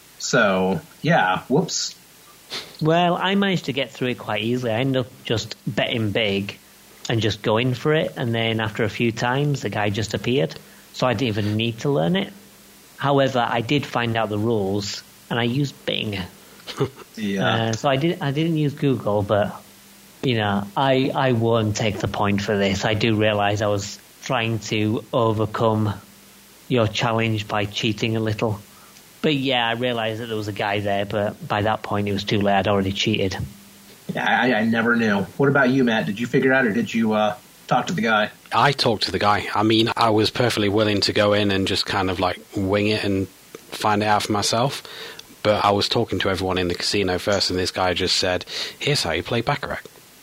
So, yeah, whoops. Well, I managed to get through it quite easily. I ended up just betting big and just going for it, and then after a few times, the guy just appeared. So I didn't even need to learn it. However, I did find out the rules, and I used Bing. Yeah. Uh, so I did. I didn't use Google, but you know, I I won't take the point for this. I do realize I was trying to overcome your challenge by cheating a little. But yeah, I realized that there was a guy there, but by that point it was too late. I'd already cheated. Yeah, I, I never knew. What about you, Matt? Did you figure out, or did you uh, talk to the guy? I talked to the guy. I mean, I was perfectly willing to go in and just kind of like wing it and find it out for myself. But I was talking to everyone in the casino first, and this guy just said, "Here's how you play Baccarat."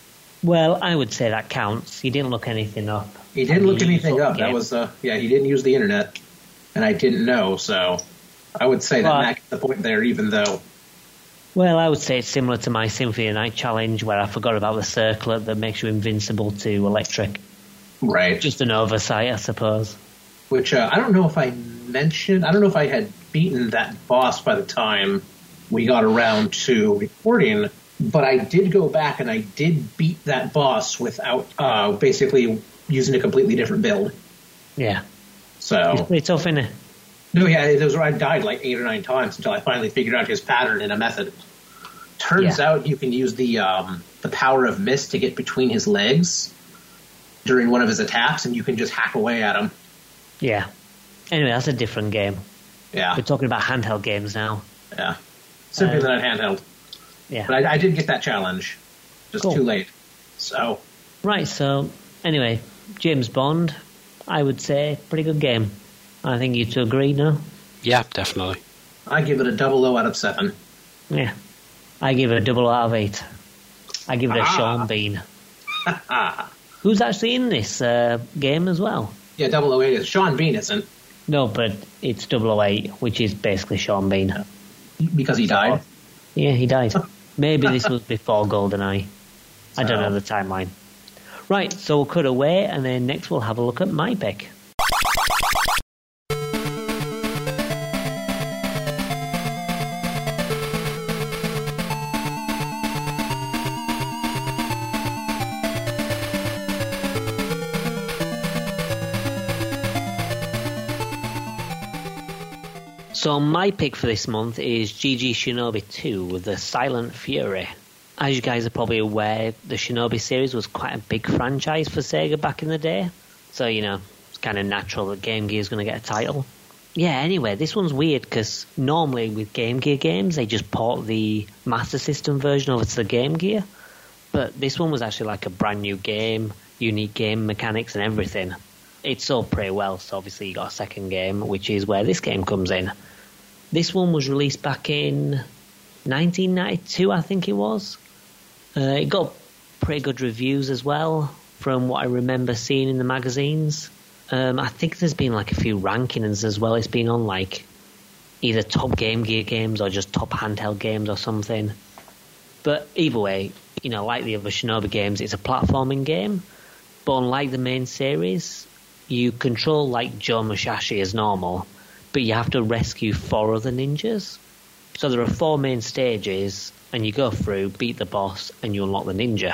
Well, I would say that counts. He didn't look anything up. He didn't And look he anything used up. the game. That was, uh, yeah, he didn't use the internet, and I didn't know. So I would say that Well, Matt got the point there, even though. Well, I would say it's similar to my Symphony of the Night challenge, where I forgot about the circlet that makes you invincible to electric. Right. Just an oversight, I suppose. Which uh, I don't know if I mentioned. I don't know if I had beaten that boss by the time we got around to recording, but I did go back and I did beat that boss without uh, basically using a completely different build. Yeah. It's So pretty tough, isn't it? no, yeah, it was where I died like eight or nine times until I finally figured out his pattern and a method. Turns Yeah. out you can use the um, the power of mist to get between his legs during one of his attacks, and you can just hack away at him. Yeah. Anyway, that's a different game. Yeah, We're talking about handheld games now. yeah. Simply Um, than handheld. Yeah. But I, I did get that challenge. Just Cool. too late. So, Right, so anyway, James Bond, I would say, pretty good game. I think you two agree, no? Yeah, definitely. I give it a double O out of seven. Yeah. I give it a double out of eight. I give it a Ah. Sean Bean. Ah. Who's actually in this uh, game as well? Yeah, double O eight is. Sean Bean isn't, No, but it's double oh eight, which is basically Sean Bean. because he died. Yeah, he died. Maybe this was before GoldenEye. I don't So- know the timeline. Right, so we'll cut away, and then next we'll have a look at my pick. So my pick for this month is G G Shinobi two, The Silent Fury. As you guys are probably aware, the Shinobi series was quite a big franchise for Sega back in the day. So, you know, it's kind of natural that Game Gear is going to get a title. Yeah, anyway, this one's weird because normally with Game Gear games, they just port the Master System version over to the Game Gear. But this one was actually like a brand new game, unique game mechanics and everything. It sold pretty well, so obviously you got a second game, which is where this game comes in. This one was released back in nineteen ninety-two, I think it was. Uh, it got pretty good reviews as well, from what I remember seeing in the magazines. Um, I think there's been like a few rankings as well. It's been on like either top Game Gear games or just top handheld games or something. But either way, you know, like the other Shinobi games, it's a platforming game. But unlike the main series, you control like Joe Musashi as normal, but you have to rescue four other ninjas. So there are four main stages, and you go through, beat the boss, and you unlock the ninja.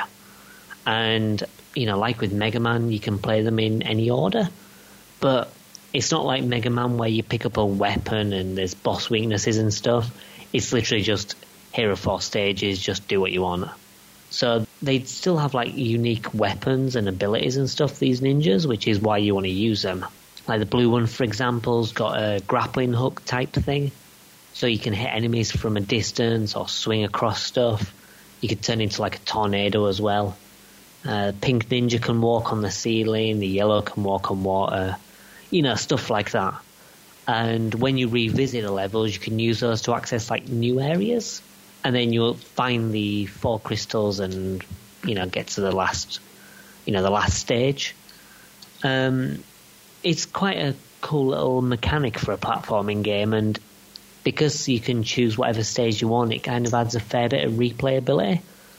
And, you know, like with Mega Man, you can play them in any order. But it's not like Mega Man where you pick up a weapon and there's boss weaknesses and stuff. It's literally just, here are four stages, just do what you want. So they still have, like, unique weapons and abilities and stuff, these ninjas, which is why you want to use them. Like the blue one, for example, has got a grappling hook type thing. So you can hit enemies from a distance or swing across stuff. You can turn into like a tornado as well. Uh, pink ninja can walk on the ceiling. The yellow can walk on water. You know, stuff like that. And when you revisit the levels, you can use those to access like new areas. And then you'll find the four crystals and, you know, get to the last, you know, the last stage. Um, it's quite a cool little mechanic for a platforming game, and because you can choose whatever stage you want, it kind of adds a fair bit of replayability.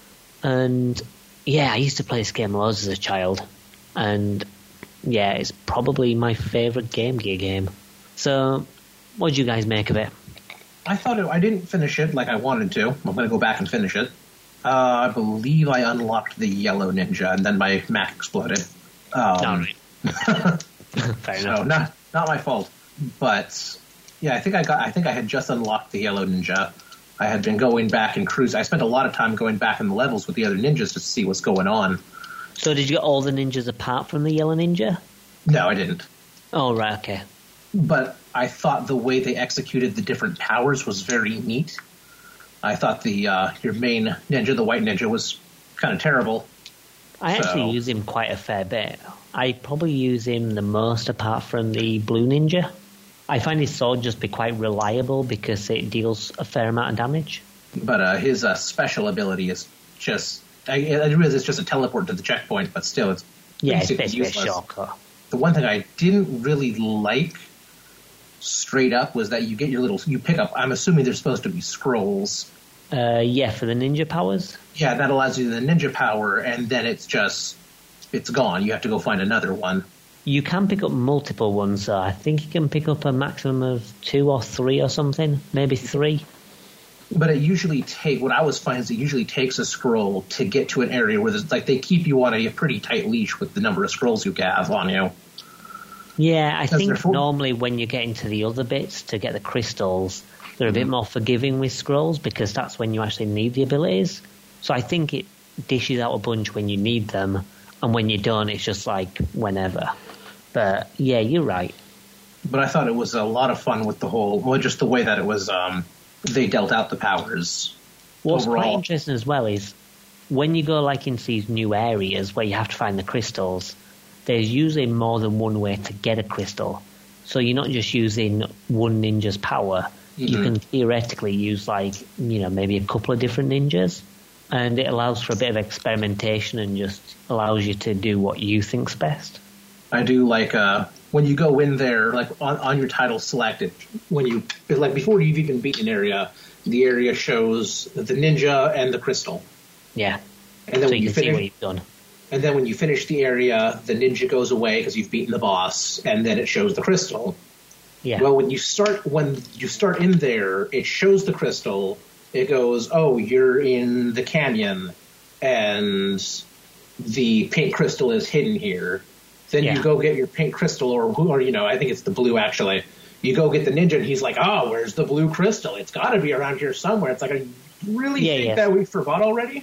And yeah, I used to play this game loads as a child, and yeah, it's probably my favourite Game Gear game. So, what did you guys make of it? I thought it, I didn't finish it like I wanted to. I'm going to go back and finish it. Uh, I believe I unlocked the yellow ninja, and then my Mac exploded. Um, oh, fair enough. So not not my fault, but yeah, I think I got. I think I had just unlocked the yellow ninja. I had been going back and cruising. I spent a lot of time going back in the levels with the other ninjas to see what's going on. So did you get all the ninjas apart from the yellow ninja? No, I didn't. Oh, right, okay. But I thought the way they executed the different powers was very neat. I thought the uh, your main ninja, the white ninja, was kind of terrible. I so. actually use him quite a fair bit. I probably use him the most apart from the blue ninja. I find his sword just be quite reliable because it deals a fair amount of damage. But uh, his uh, special ability is just... I, I realize it's just a teleport to the checkpoint, but still it's yeah, it's basically useless. a shortcut. The one thing I didn't really like straight up was that you get your little... You pick up... I'm assuming they're supposed to be scrolls. Uh, yeah, for the ninja powers? Yeah, that allows you the ninja power, and then it's just... It's gone. You have to go find another one. You can pick up multiple ones, so I think you can pick up a maximum of two or three or something, maybe three. But it usually take what I was finding is it usually takes a scroll to get to an area where there's like they keep you on a pretty tight leash with the number of scrolls you have on you. Yeah, I think full- normally when you get into the other bits to get the crystals, they're a bit more forgiving with scrolls because that's when you actually need the abilities. So I think it dishes out a bunch when you need them, and when you don't, it's just like whenever. But yeah, you're right. But I thought it was a lot of fun with the whole, well, just the way that it was, um, they dealt out the powers. What's overall. quite interesting as well is when you go like into these new areas where you have to find the crystals, there's usually more than one way to get a crystal. So you're not just using one ninja's power. Mm-hmm. You can theoretically use like, you know, maybe a couple of different ninjas. And it allows for a bit of experimentation and just allows you to do what you think's best. I do like uh, when you go in there, like on, on your title selected, when you like before you've even beaten an area, the area shows the ninja and the crystal. Yeah, and then so when you you can finish, see what you've done. And then when you finish the area, the ninja goes away because you've beaten the boss, and then it shows the crystal. Yeah. Well, when you start when you start in there, it shows the crystal. It goes, oh, you're in the canyon, and the pink crystal is hidden here. Then Yeah. you go get your pink crystal, or or you know, I think it's the blue actually. You go get the ninja, and he's like, oh, where's the blue crystal? It's got to be around here somewhere. It's like, I really Yeah, think yeah. that we forgot already.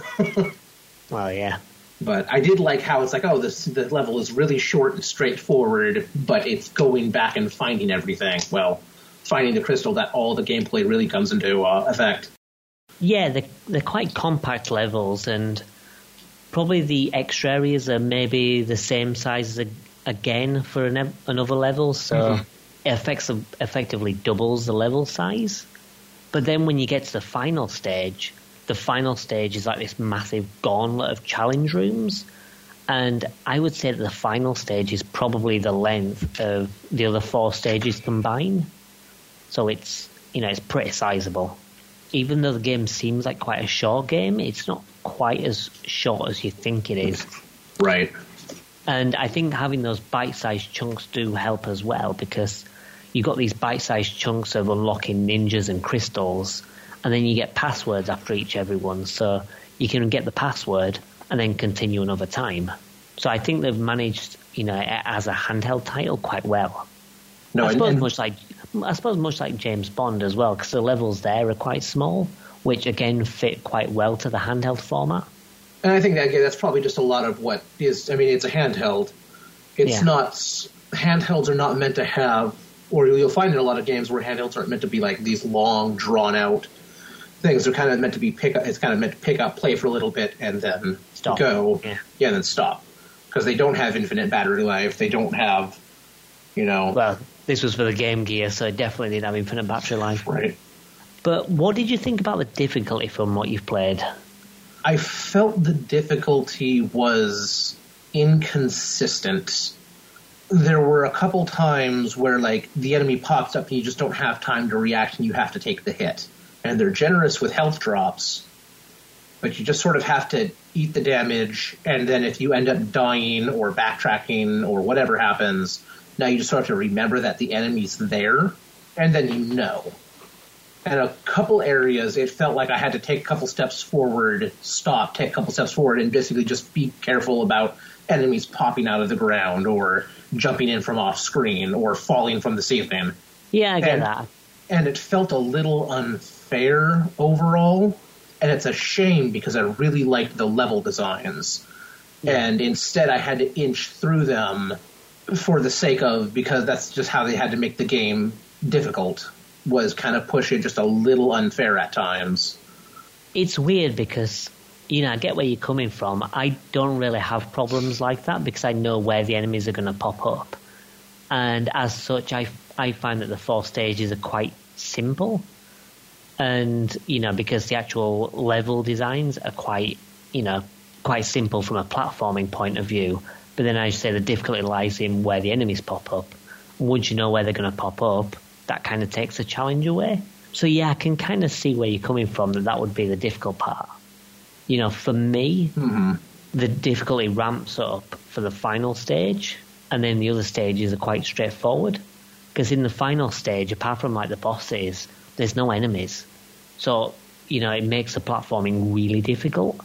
Well, yeah. But I did like how it's like, oh, this the level is really short and straightforward, but it's going back and finding everything. Well, finding the crystal, that all the gameplay really comes into uh, effect. Yeah, they're, they're quite compact levels, and probably the extra areas are maybe the same size as a, again for an, another level, so Mhm. it affects, effectively doubles the level size. But then when you get to the final stage, the final stage is like this massive gauntlet of challenge rooms, and I would say that the final stage is probably the length of the other four stages combined. So it's, you know, it's pretty sizable. Even though the game seems like quite a short game, it's not quite as short as you think it is. Right. And I think having those bite-sized chunks do help as well, because you've got these bite-sized chunks of unlocking ninjas and crystals, and then you get passwords after each everyone, so you can get the password and then continue another time. So I think they've managed, you know, as a handheld title quite well. No, I and- suppose and- much like I suppose much like James Bond as well, because the levels there are quite small, which again fit quite well to the handheld format. And I think that again, that's probably just a lot of what is. I mean, it's a handheld. It's Yeah. not. Handhelds are not meant to have, or you'll find in a lot of games where handhelds aren't meant to be like these long, drawn out things. They're kind of meant to be pick up. It's kind of meant to pick up, play for a little bit, and then Stop. go. Yeah. yeah, and then stop, because they don't have infinite battery life. They don't have, you know, Well, this was for the Game Gear, so it definitely didn't have infinite battery life. right. But what did you think about the difficulty from what you've played? I felt the difficulty was inconsistent. There were a couple times where, like, the enemy pops up and you just don't have time to react and you have to take the hit. And they're generous with health drops, but you just sort of have to eat the damage, and then if you end up dying or backtracking or whatever happens, now you just sort of have to remember that the enemy's there, and then you know. And a couple areas, it felt like I had to take a couple steps forward, stop, take a couple steps forward, and basically just be careful about enemies popping out of the ground or jumping in from off screen or falling from the ceiling. Yeah, I get And- that. And it felt a little unfair overall. And it's a shame because I really liked the level designs. And instead I had to inch through them for the sake of, because that's just how they had to make the game difficult, was kind of push it just a little unfair at times. It's weird because, you know, I get where you're coming from. I don't really have problems like that because I know where the enemies are going to pop up. And as such, I, I find that the four stages are quite simple. And, you know, because the actual level designs are quite, you know, quite simple from a platforming point of view. But then I say the difficulty lies in where the enemies pop up. Once you know where they're going to pop up, that kind of takes the challenge away. So, yeah, I can kind of see where you're coming from, that that would be the difficult part. You know, for me, Mm-hmm. the difficulty ramps up for the final stage, and then the other stages are quite straightforward. Because in the final stage, apart from like the bosses, there's no enemies. So, you know, it makes the platforming really difficult.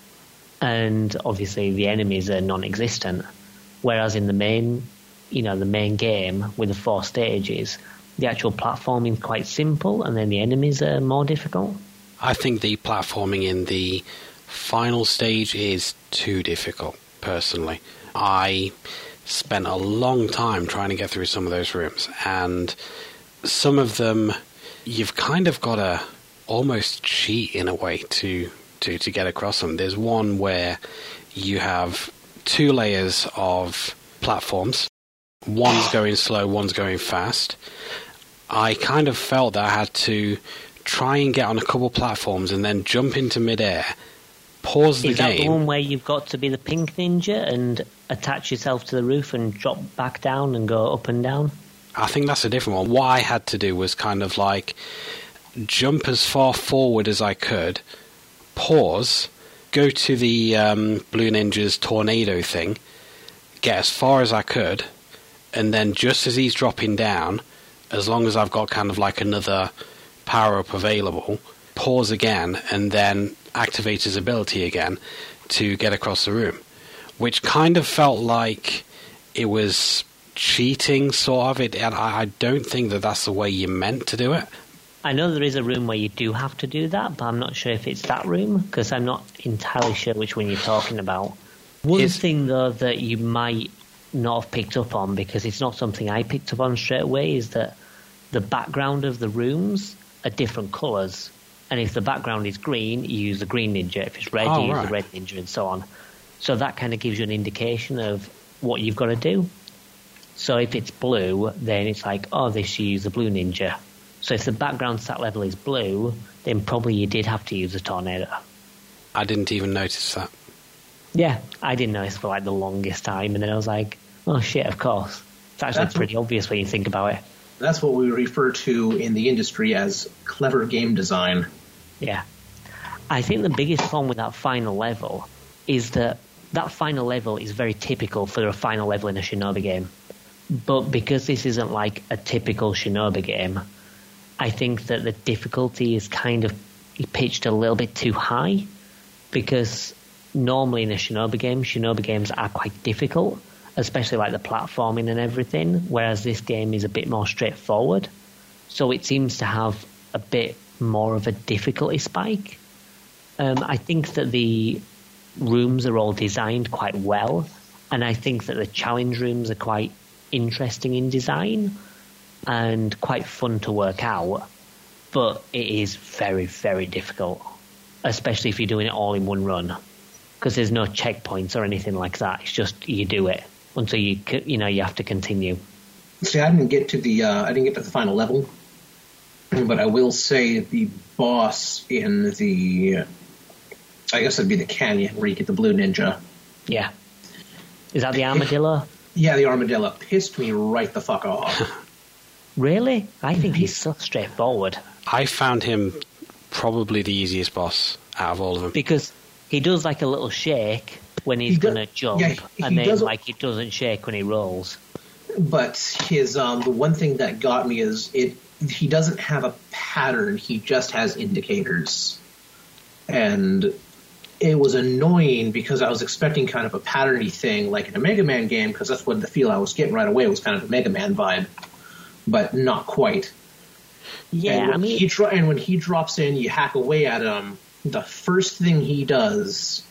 And obviously the enemies are non-existent. Whereas in the main, you know, the main game with the four stages, the actual platforming is quite simple, and then the enemies are more difficult. I think the platforming in the final stage is too difficult, personally. I spent a long time trying to get through some of those rooms, and some of them you've kind of got to almost cheat in a way to, to, to get across them. There's one where you have two layers of platforms. One's going slow, one's going fast. I kind of felt that I had to try and get on a couple platforms and then jump into midair, pause the Is that game. the one where you've got to be the pink ninja and attach yourself to the roof and drop back down and go up and down? I think that's a different one. What I had to do was kind of like jump as far forward as I could, pause, go to the um, Blue Ninja's tornado thing, get as far as I could, and then just as he's dropping down, as long as I've got kind of like another power-up available, pause again, and then activate his ability again to get across the room, which kind of felt like it was cheating, sort of. It, and I, I don't think that that's the way you meant to do it. I know there is a room where you do have to do that, but I'm not sure if it's that room, because I'm not entirely sure which one you're talking about. One Is- thing, though, that you might not have picked up on, because it's not something I picked up on straight away, is that the background of the rooms are different colours. And if the background is green, you use the green ninja. If it's red, Oh, you use right. the red ninja, and so on. So that kind of gives you an indication of what you've got to do. So if it's blue, then it's like, oh, this you use the blue ninja. So if the background stat level is blue, then probably you did have to use the tornado. I didn't even notice that. Yeah, I didn't notice for like the longest time, and then I was like, oh shit, of course. It's actually That's pretty obvious when you think about it. That's what we refer to in the industry as clever game design. Yeah. I think the biggest problem with that final level is that that final level is very typical for a final level in a Shinobi game. But because this isn't like a typical Shinobi game, I think that the difficulty is kind of pitched a little bit too high, because normally in a Shinobi game, Shinobi games are quite difficult, especially like the platforming and everything, whereas this game is a bit more straightforward. So it seems to have a bit more of a difficulty spike. Um, I think that the rooms are all designed quite well, and I think that the challenge rooms are quite interesting in design and quite fun to work out, but it is very, very difficult, especially if you're doing it all in one run, because there's no checkpoints or anything like that. It's just you do it until you c- you know you have to continue. See, I didn't get to the uh, I didn't get to the final level, but I will say the boss in the I guess it'd be the canyon where you get the blue ninja. Yeah, is that the armadillo? Yeah, the armadillo pissed me right the fuck off. Really? I think he's so straightforward, I found him probably the easiest boss out of all of them. because he does like a little shake when he's He does- going to jump, yeah, he and then does- like he doesn't shake when he rolls. But his um, the one thing that got me is it. He doesn't have a pattern. He just has indicators, and it was annoying because I was expecting kind of a patterny thing like in a Mega Man game, because that's what the feel I was getting right away was kind of a Mega Man vibe, but not quite. Yeah, and when I mean, he dro- and when he drops in, you hack away at him. The first thing he does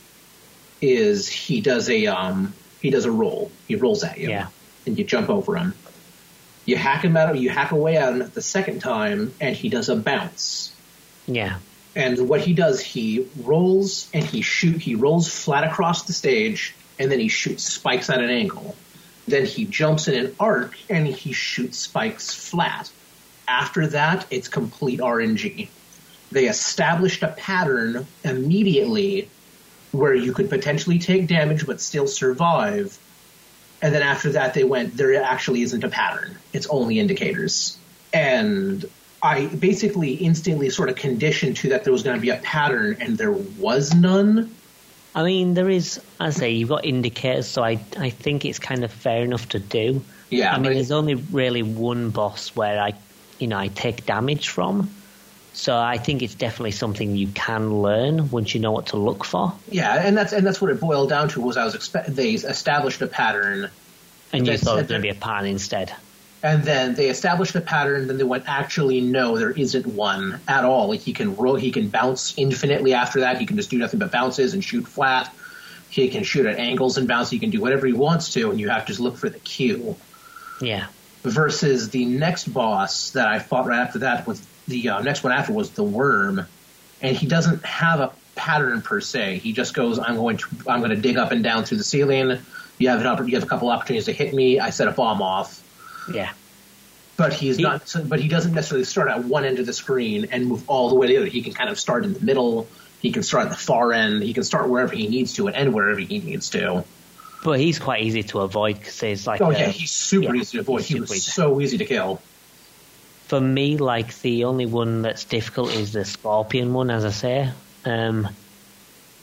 is he does a um he does a roll. He rolls at you, Yeah. and you jump over him. You hack him at him. You hack away at him the second time, and he does a bounce. yeah, And what he does, he rolls and he shoot. He rolls flat across the stage, and then he shoots spikes at an angle. Then he jumps in an arc and he shoots spikes flat. After that, it's complete R N G. They established a pattern immediately where you could potentially take damage but still survive. And then after that, they went, there actually isn't a pattern. It's only indicators. And I basically instantly sort of conditioned to that there was going to be a pattern, and there was none. I mean, there is, as I say, you've got indicators, so I I think it's kind of fair enough to do. Yeah, I mean, but- there's only really one boss where I, you know, I take damage from. So I think it's definitely something you can learn once you know what to look for. Yeah, and that's and that's what it boiled down to. Was I was expect they established a pattern, And you That's- thought it was going to be a pattern instead. and then they established a pattern. Then they went, actually, no, there isn't one at all. Like he can roll, he can bounce infinitely. After that, he can just do nothing but bounces and shoot flat. He can shoot at angles and bounce. He can do whatever he wants to, and you have to just look for the cue. Yeah. Versus the next boss that I fought right after that was the uh, next one after was the Worm, and he doesn't have a pattern per se. He just goes, I'm going to I'm going to dig up and down through the ceiling. You have an oppor- you have a couple opportunities to hit me. I set a bomb off, Yeah. but he's He- not. But he doesn't necessarily start at one end of the screen and move all the way to the other. He can kind of start in the middle. He can start at the far end. He can start wherever he needs to and end wherever he needs to. But he's quite easy to avoid because there's like Oh a, yeah, he's super yeah, easy to avoid. he's He super was easy. so easy to kill. For me, like, the only one that's difficult is the Scorpion one, as I say. Um,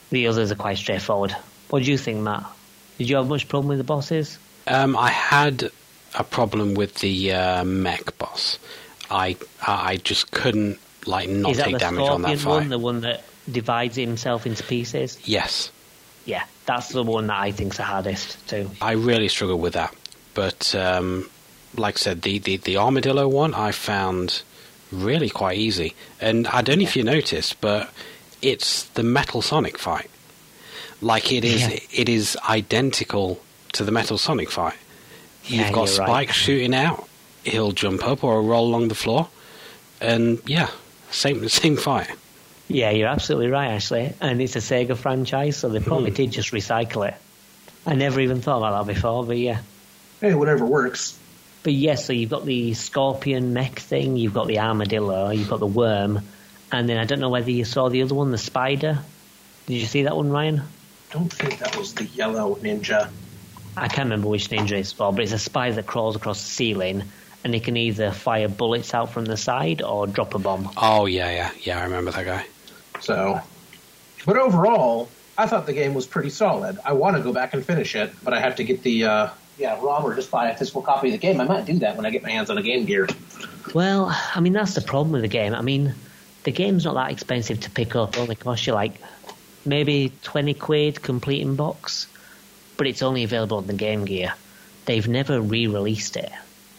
The others are quite straightforward. What do you think, Matt? Did you have much problem with the bosses? Um, I had a problem with the uh, mech boss. I I just couldn't like not Is that take the damage on that Scorpion fight. one, the one that divides himself into pieces? Yes, Yeah, that's the one that I think's the hardest too. I really struggled with that. But um, like I said, the, the, the armadillo one I found really quite easy. And I don't know if you noticed, but it's the Metal Sonic fight. Like it is, Yeah. it is identical to the Metal Sonic fight. Yeah, You've got you're Spike right. shooting out. He'll jump up or roll along the floor, and yeah, same same fight. Yeah, you're absolutely right, actually. And it's a Sega franchise, so they probably did just recycle it. I never even thought about that before, but yeah. Hey, whatever works. But yes, so you've got the Scorpion mech thing, you've got the Armadillo, you've got the Worm, and then I don't know whether you saw the other one, the Spider. Did you see that one, Ryan? I don't think that was the yellow ninja. I can't remember which ninja it's for, but it's a spider that crawls across the ceiling, and it can either fire bullets out from the side or drop a bomb. Oh yeah, yeah, yeah. I remember that guy. So, but overall, I thought the game was pretty solid. I want to go back and finish it, but I have to get the uh, yeah ROM or just buy a physical copy of the game. I might do that when I get my hands on a Game Gear. Well, I mean, that's the problem with the game. I mean, the game's not that expensive to pick up. It only costs you like maybe twenty quid complete in box, but it's only available on the Game Gear. They've never re-released it.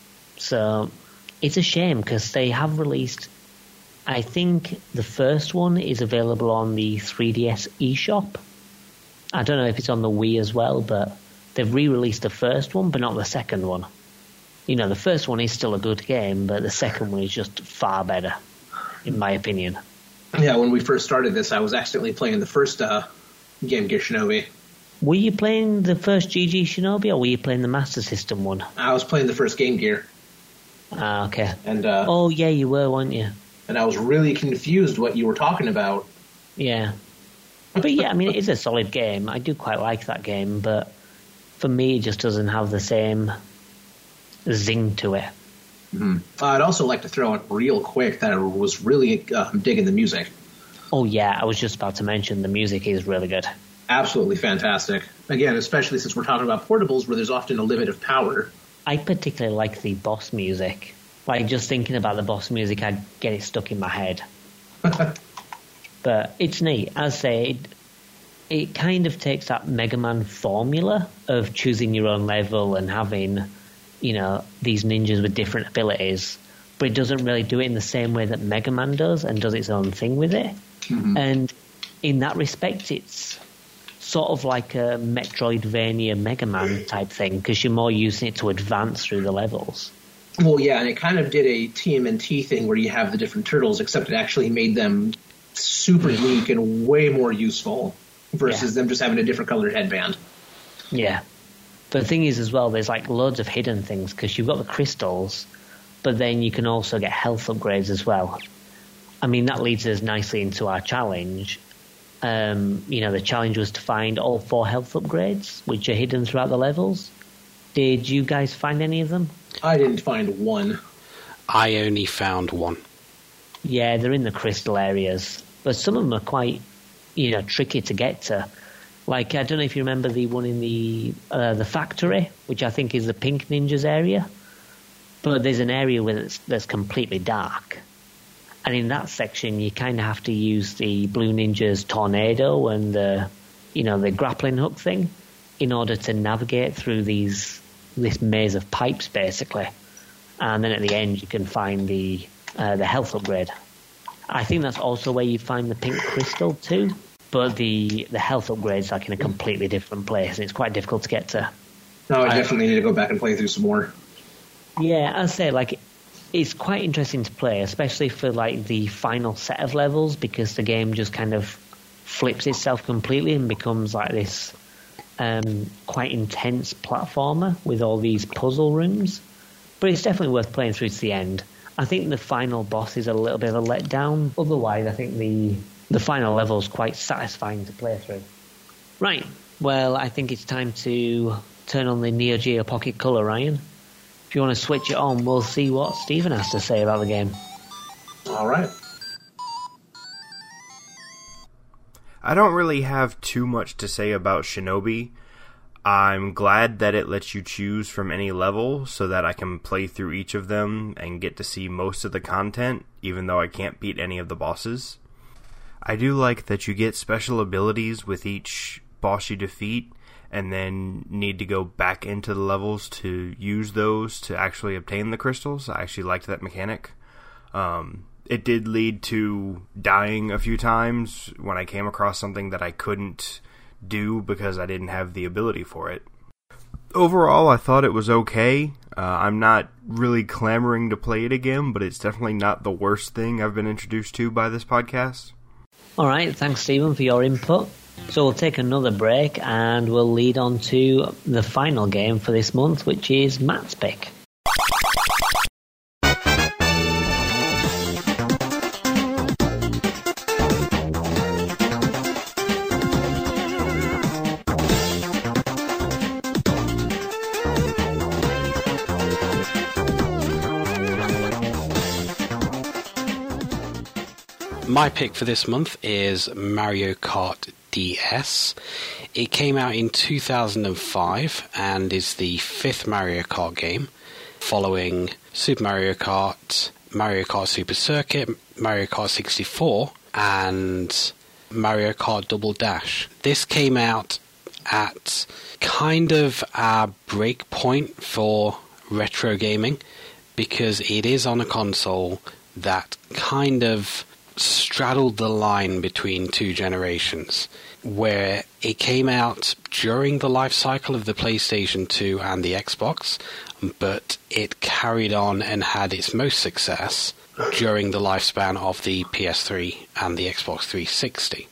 So it's a shame because they have released, I think the first one is available on the three D S eShop. I don't know if it's on the Wii as well, but they've re-released the first one, but not the second one. You know, the first one is still a good game, but the second one is just far better, in my opinion. Yeah, when we first started this, I was accidentally playing the first uh, Game Gear Shinobi. Were you playing the first G G Shinobi, or were you playing the Master System one? I was playing the first Game Gear, Ah, okay. and uh, Oh, yeah, you were, weren't you? and I was really confused what you were talking about. Yeah. But yeah, I mean, it is a solid game. I do quite like that game, but for me, it just doesn't have the same zing to it. Mm-hmm. Uh, I'd also like to throw out real quick that I was really uh, digging the music. Oh, yeah, I was just about to mention the music is really good. Absolutely fantastic. Again, especially since we're talking about portables where there's often a limit of power. I particularly like the boss music. Like, just thinking about the boss music, I get it stuck in my head. But it's neat. As I say, it, it kind of takes that Mega Man formula of choosing your own level and having, you know, these ninjas with different abilities, but it doesn't really do it in the same way that Mega Man does and does its own thing with it. Mm-hmm. And in that respect, it's sort of like a Metroidvania Mega Man type thing, because you're more using it to advance through the levels. Well, yeah, and it kind of did a T M N T thing where you have the different turtles, except it actually made them super unique and way more useful versus Yeah. them just having a different colored headband. Yeah. But the thing is as well, there's like loads of hidden things, because you've got the crystals, but then you can also get health upgrades as well. I mean, that leads us nicely into our challenge. Um, you know, the challenge was to find all four health upgrades, which are hidden throughout the levels. Did you guys find any of them? I didn't find one. I only found one. Yeah, they're in the crystal areas, but some of them are quite, you know, tricky to get to. Like, I don't know if you remember the one in the uh, the factory, which I think is the Pink Ninjas area. But there's an area where it's, that's completely dark. And in that section, you kind of have to use the Blue Ninja's tornado and the, you know, the grappling hook thing in order to navigate through these this maze of pipes, basically. And then at the end, you can find the uh, the health upgrade. I think that's also where you find the pink crystal too. But the the health upgrade's like in a completely different place, and it's quite difficult to get to. No, I I- definitely need to go back and play through some more. Yeah, I'd say like it's quite interesting to play, especially for like the final set of levels, because the game just kind of flips itself completely and becomes like this um, quite intense platformer with all these puzzle rooms. But it's definitely worth playing through to the end. I think the final boss is a little bit of a letdown. Otherwise, I think the the final level is quite satisfying to play through. Right. Well, I think it's time to turn on the Neo Geo Pocket Color, Ryan. If you want to switch it on, we'll see what Stephen has to say about the game. All right. I don't really have too much to say about Shinobi. I'm glad that it lets you choose from any level so that I can play through each of them and get to see most of the content, even though I can't beat any of the bosses. I do like that you get special abilities with each boss you defeat, and then need to go back into the levels to use those to actually obtain the crystals. I actually liked that mechanic. Um, it did lead to dying a few times when I came across something that I couldn't do because I didn't have the ability for it. Overall, I thought it was okay. Uh, I'm not really clamoring to play it again, but it's definitely not the worst thing I've been introduced to by this podcast. All right, thanks, Stephen, for your input. So we'll take another break and we'll lead on to the final game for this month, which is Matt's pick. My pick for this month is Mario Kart D S. It came out in two thousand five and is the fifth Mario Kart game, following Super Mario Kart, Mario Kart Super Circuit, Mario Kart sixty-four, and Mario Kart Double Dash. This came out at kind of a break point for retro gaming, because it is on a console that kind of straddled the line between two generations, where it came out during the life cycle of the PlayStation two and the Xbox, but it carried on and had its most success during the lifespan of the P S three and the Xbox three sixty.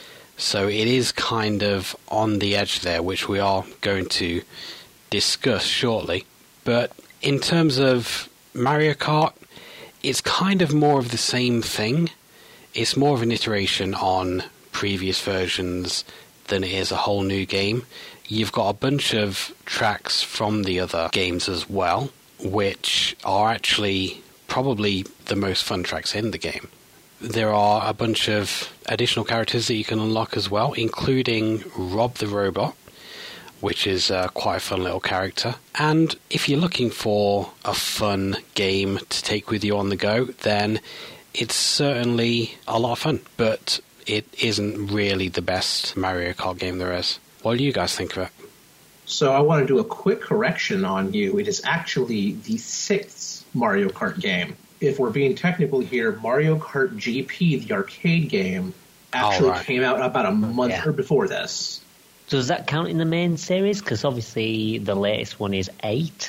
So it is kind of on the edge there, which we are going to discuss shortly. But in terms of Mario Kart, it's kind of more of the same thing. It's more of an iteration on previous versions than it is a whole new game. You've got a bunch of tracks from the other games as well, which are actually probably the most fun tracks in the game. There are a bunch of additional characters that you can unlock as well, including Rob the Robot, which is uh, quite a fun little character. And if you're looking for a fun game to take with you on the go, then it's certainly a lot of fun, but it isn't really the best Mario Kart game there is. What do you guys think of it? So I want to do a quick correction on you. It is actually the sixth Mario Kart game. If we're being technical here, Mario Kart G P, the arcade game, actually right. came out about a month Yeah. or before this. So does that count in the main series? Because obviously the latest one is eight.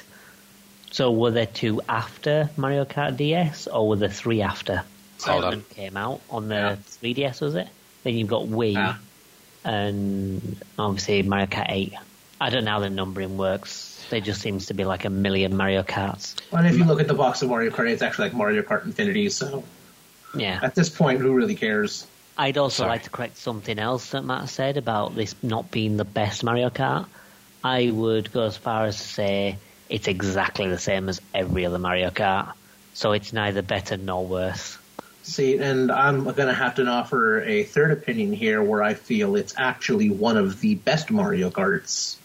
So were there two after Mario Kart D S, or were there three after? Hold on. Seven came out on the Yeah. three D S, was it? Then you've got Wii, Yeah. and obviously Mario Kart eight. I don't know how the numbering works. There just seems to be like a million Mario Karts. And if you look at the box of Mario Kart, it's actually like Mario Kart Infinity, so Yeah. at this point, who really cares? I'd also Sorry. like to correct something else that Matt said about this not being the best Mario Kart. I would go as far as to say it's exactly the same as every other Mario Kart. So it's neither better nor worse. See, and I'm going to have to offer a third opinion here where I feel it's actually one of the best Mario Karts.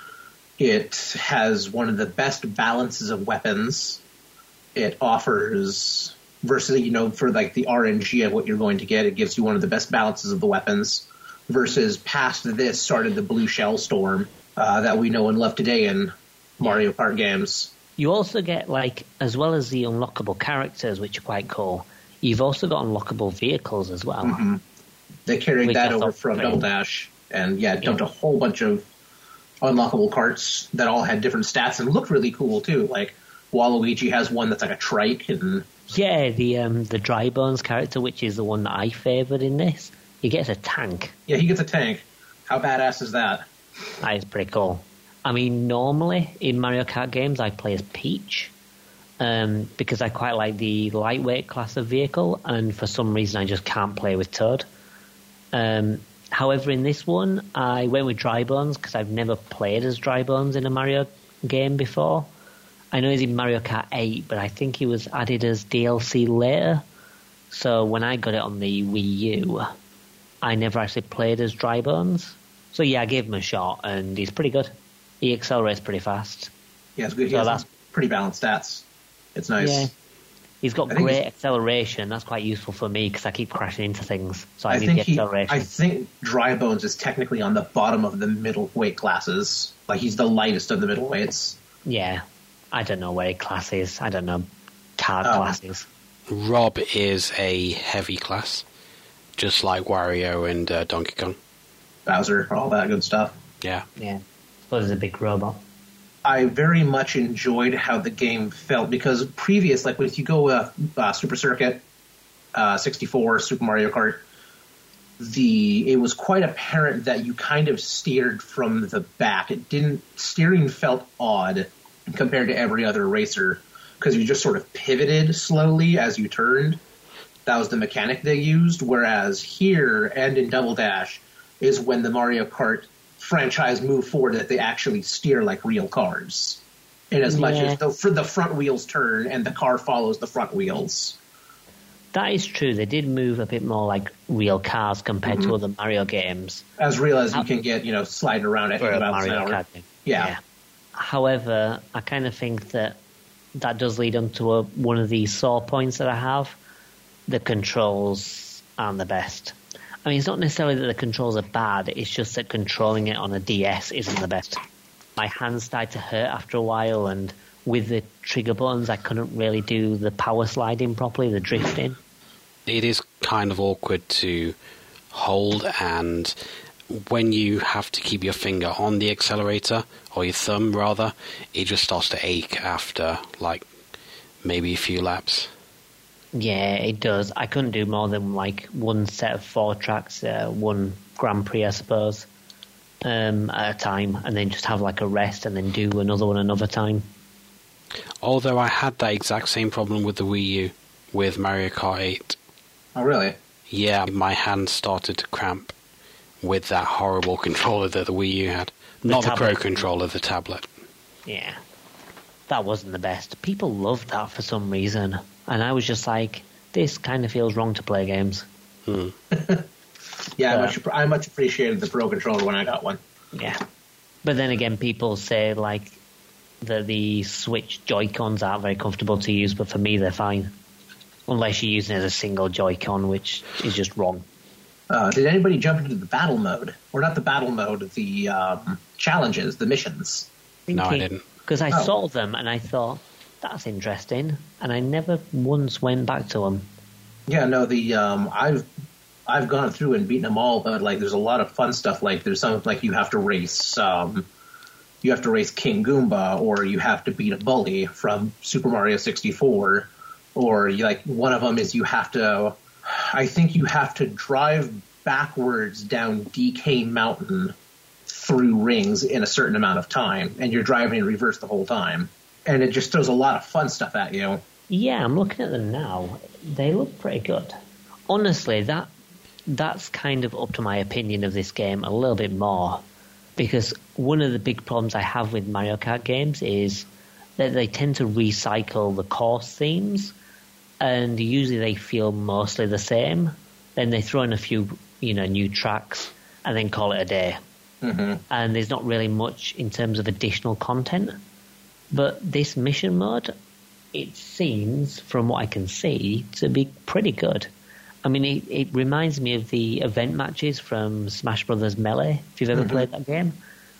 It has one of the best balances of weapons. It offers, versus, you know, for like the R N G of what you're going to get, it gives you one of the best balances of the weapons. Versus past this started the Blue Shell Storm uh, that we know and love today in Mario Kart games. You also get, like, as well as the unlockable characters, which are quite cool, you've also got unlockable vehicles as well. Mm-hmm. They carried Which that I over thought from was Double great. Dash, and yeah, dumped a whole bunch of unlockable carts that all had different stats and looked really cool too. Like Waluigi has one that's like a trike, and Yeah, the um, the Dry Bones character, which is the one that I favoured in this, he gets a tank. yeah, he gets a tank. How badass is that? That is pretty cool. I mean, normally in Mario Kart games, I play as Peach, um, because I quite like the lightweight class of vehicle, and for some reason I just can't play with Toad. Um, however, in this one, I went with Dry Bones because I've never played as Dry Bones in a Mario game before. I know he's in Mario Kart eight, but I think he was added as D L C later. So when I got it on the Wii U, I never actually played as Dry Bones. So yeah, I gave him a shot, and he's pretty good. He accelerates pretty fast. Yeah, it's good. He So has that's- pretty balanced stats. It's nice. Yeah. He's got I think great he's- acceleration. That's quite useful for me because I keep crashing into things. So I, I need think the he, acceleration. I think Dry Bones is technically on the bottom of the middleweight classes. Like, he's the lightest of the middleweights. Yeah. I don't know where he class is. I don't know card Oh. classes. Rob is a heavy class, just like Wario and uh, Donkey Kong. Bowser, all that good stuff. Yeah. Yeah. I suppose he's a big robot. I very much enjoyed how the game felt because previous, like if you go uh, uh, Super Circuit, uh, sixty-four, Super Mario Kart, the it was quite apparent that you kind of steered from the back. It didn't steering felt odd compared to every other racer because you just sort of pivoted slowly as you turned. That was the mechanic they used. Whereas here and in Double Dash is when the Mario Kart franchise move forward that they actually steer like real cars. In as much Yeah. as the, for the front wheels turn and the car follows the front wheels. That is true. They did move a bit more like real cars compared Mm-hmm. to other Mario games. As real as you Uh, can get, you know, sliding around at For eighty a miles an Mario hour. Kart game. Yeah. However, I kind of think that that does lead on to a, one of the sore points that I have. The controls aren't the best. I mean, it's not necessarily that the controls are bad, it's just that controlling it on a D S isn't the best. My hands started to hurt after a while, and with the trigger buttons, I couldn't really do the power sliding properly, the drifting. It is kind of awkward to hold, and when you have to keep your finger on the accelerator, or your thumb rather, it just starts to ache after, like, maybe a few laps. Yeah, it does. I couldn't do more than like one set of four tracks, uh, one Grand Prix, I suppose, um, at a time, and then just have like a rest and then do another one another time. Although I had that exact same problem with the Wii U, with Mario Kart eight. Oh, really? Yeah, my hands started to cramp with that horrible controller that the Wii U had. Not the Pro tablet. controller, the tablet. Yeah, that wasn't the best. People loved that for some reason, and I was just like, this kind of feels wrong to play games. Hmm. Yeah, I, Uh, much, I much appreciated the Pro Controller when I got one. Yeah, but then again, people say like that the Switch Joy-Cons aren't very comfortable to use, but for me they're fine. Unless you're using it as a single Joy-Con, which is just wrong. Uh, did anybody jump into the battle mode? Or not the battle mode, the um, challenges, the missions? No, I didn't. Because I Oh. saw them and I thought, that's interesting, and I never once went back to them. Yeah, no, the um, I've I've gone through and beaten them all, but like there's a lot of fun stuff. Like there's some like you have to race um, you have to race King Goomba, or you have to beat a bully from Super Mario sixty-four, or you, like one of them is you have to. I think you have to drive backwards down D K Mountain through rings in a certain amount of time, and you're driving in reverse the whole time. And it just throws a lot of fun stuff at you. Yeah, I'm looking at them now. They look pretty good. Honestly, that that's kind of up to my opinion of this game a little bit more. Because one of the big problems I have with Mario Kart games is that they tend to recycle the course themes, and usually they feel mostly the same. Then they throw in a few, you know, new tracks and then call it a day. Mm-hmm. And there's not really much in terms of additional content. But this mission mode, it seems, from what I can see, to be pretty good. I mean, it, it reminds me of the event matches from Smash Brothers Melee, if you've ever Mhm. played that game.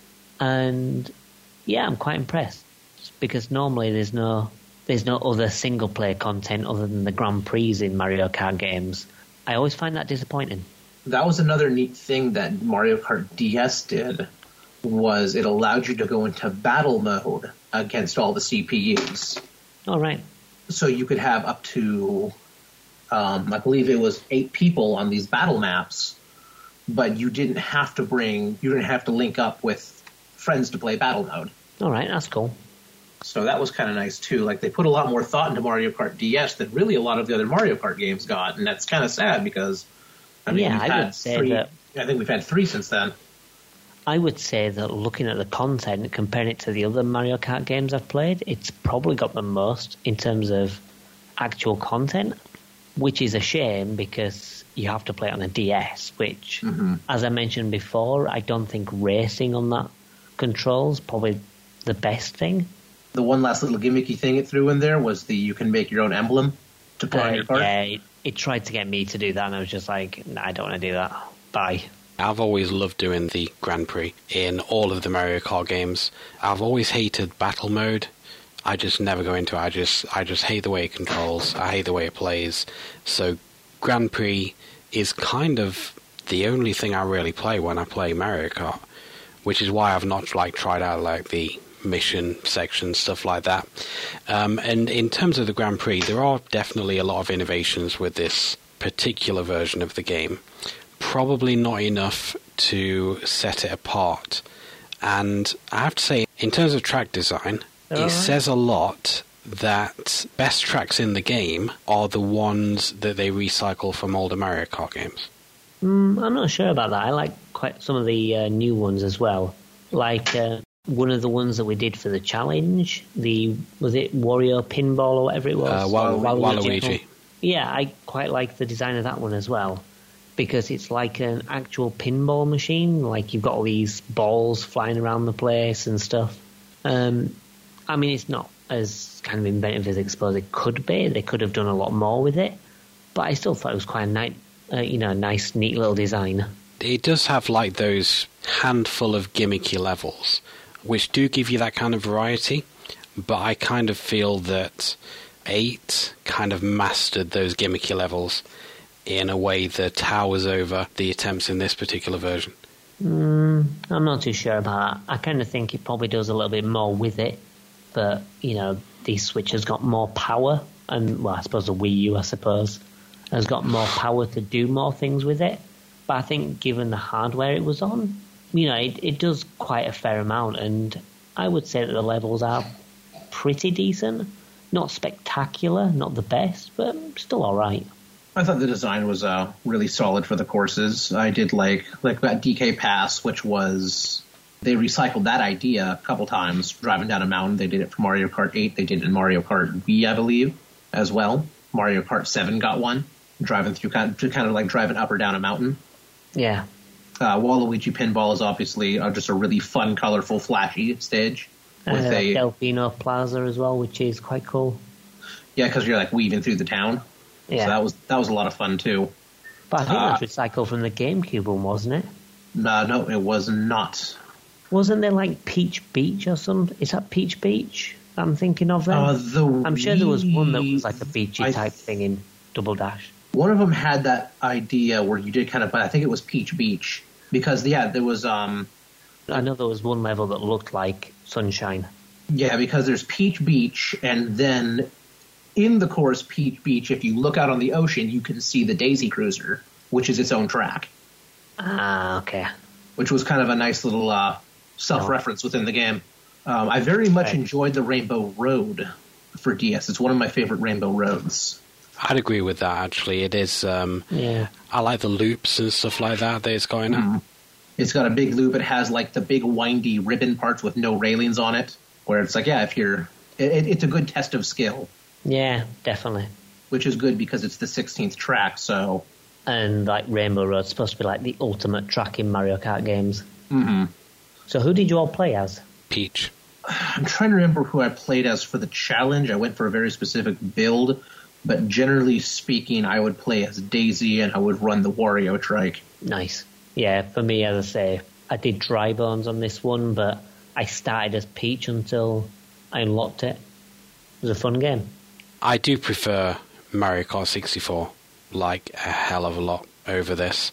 And yeah, I'm quite impressed, because normally there's no there's no other single player content other than the Grand Prix in Mario Kart games. I always find that disappointing. That was another neat thing that Mario Kart D S did, was it allowed you to go into battle mode against all the C P Us. All right. So you could have up to, um, I believe it was eight people on these battle maps, but you didn't have to bring, you didn't have to link up with friends to play battle mode. All right, that's cool. So that was kind of nice too. Like they put a lot more thought into Mario Kart D S than really a lot of the other Mario Kart games got, and that's kind of sad because I mean, Yeah, we've I had would say three. that- I think we've had three since then. I would say that looking at the content, comparing it to the other Mario Kart games I've played, it's probably got the most in terms of actual content. which is a shame because you have to play it on a D S, which, mm-hmm. as I mentioned before, I don't think racing on that controls probably the best thing. The one last little gimmicky thing it threw in there was the you can make your own emblem to put uh, on your card. Yeah, it, it tried to get me to do that, and I was just like, nah, I don't want to do that. Bye. I've always loved doing the Grand Prix in all of the Mario Kart games. I've always hated battle mode. I just never go into it. I just I just hate the way it controls. I hate the way it plays. So Grand Prix is kind of the only thing I really play when I play Mario Kart, which is why I've not like tried out like the mission section, stuff like that. Um, and in terms of the Grand Prix, there are definitely a lot of innovations with this particular version of the game. Probably not enough to set it apart. And I have to say, in terms of track design, All it right. says a lot that best tracks in the game are the ones that they recycle from older Mario Kart games. Mm, I'm not sure about that. I like quite some of the uh, new ones as well. Like uh, one of the ones that we did for the challenge, the was it Wario Pinball or whatever it was? Uh, Wal- Waluigi. Yeah, I quite like the design of that one as well, because it's like an actual pinball machine. Like you've got all these balls flying around the place and stuff. Um, I mean, it's not as kind of inventive as I suppose it could be. They could have done a lot more with it, but I still thought it was quite a nice, uh, you know, nice, neat little design. It does have like those handful of gimmicky levels, which do give you that kind of variety, but I kind of feel that eight kind of mastered those gimmicky levels in a way that towers over the attempts in this particular version. Mm, I'm not too sure about that. I kind of think it probably does a little bit more with it, but, you know, the Switch has got more power, and, well, I suppose the Wii U, I suppose, has got more power to do more things with it. But I think given the hardware it was on, you know, it, it does quite a fair amount, and I would say that the levels are pretty decent. Not spectacular, not the best, but still all right. I thought the design was uh, really solid for the courses. I did like like that D K Pass, which was they recycled that idea a couple times. Driving down a mountain, they did it for Mario Kart eight. They did it in Mario Kart Wii, I believe, as well. Mario Kart seven got one, driving through kind of, kind of like driving up or down a mountain. Yeah. Uh, Waluigi Pinball is obviously uh, just a really fun, colorful, flashy stage. With Uh, a, Delfino Plaza as well, which is quite cool. yeah, because you're like weaving through the town. Yeah. So that was that was a lot of fun too. But I think Uh, that's recycled from the GameCube one, wasn't it? No, no, it was not. Wasn't there like Peach Beach or something? Is that Peach Beach I'm thinking of then? Uh, the I'm sure there was one that Wii- was like a beachy I type thing in Double Dash. One of them had that idea where you did kind of, but I think it was Peach Beach because yeah, there was um I know there was one level that looked like Sunshine. yeah because there's Peach Beach and then in the course Peach Beach, if you look out on the ocean, you can see the Daisy Cruiser, which is its own track, Ah, okay. which was kind of a nice little uh, self-reference within the game. Um, I very much Okay. enjoyed the Rainbow Road for D S. It's one of my favorite Rainbow Roads. I'd agree with that, actually. It is, um, Yeah. I like the loops and stuff like that that it's going on. It's got a big loop. It has like the big windy ribbon parts with no railings on it, where it's like, yeah, if you're, it, it's a good test of skill, Yeah, definitely. which is good because it's the sixteenth track. So, And like Rainbow Road's supposed to be like the ultimate track in Mario Kart games. mm-hmm. So who did you all play as? Peach. I'm trying to remember who I played as for the challenge. I went for a very specific build, but generally speaking, I would play as Daisy and I would run the Wario trike. Nice. Yeah, for me, as I say, I did Dry Bones on this one, but I started as Peach until I unlocked it. It was a fun game. I do prefer Mario Kart sixty-four, like a hell of a lot over this.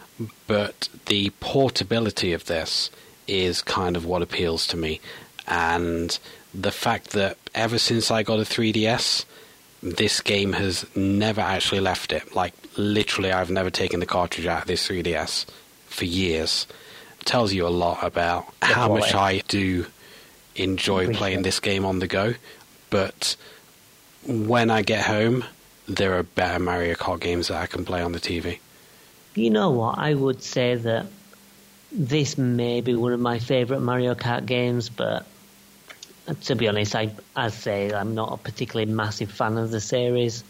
But the portability of this is kind of what appeals to me. And the fact that ever since I got a three D S, this game has never actually left it. Like, literally, I've never taken the cartridge out of this three D S for years. It tells you a lot about The how quality. much I do enjoy Appreciate playing it. this game on the go. But when I get home, there are better Mario Kart games that I can play on the T V. You know what? I would say that this may be one of my favourite Mario Kart games, but to be honest, I I say I'm not a particularly massive fan of the series.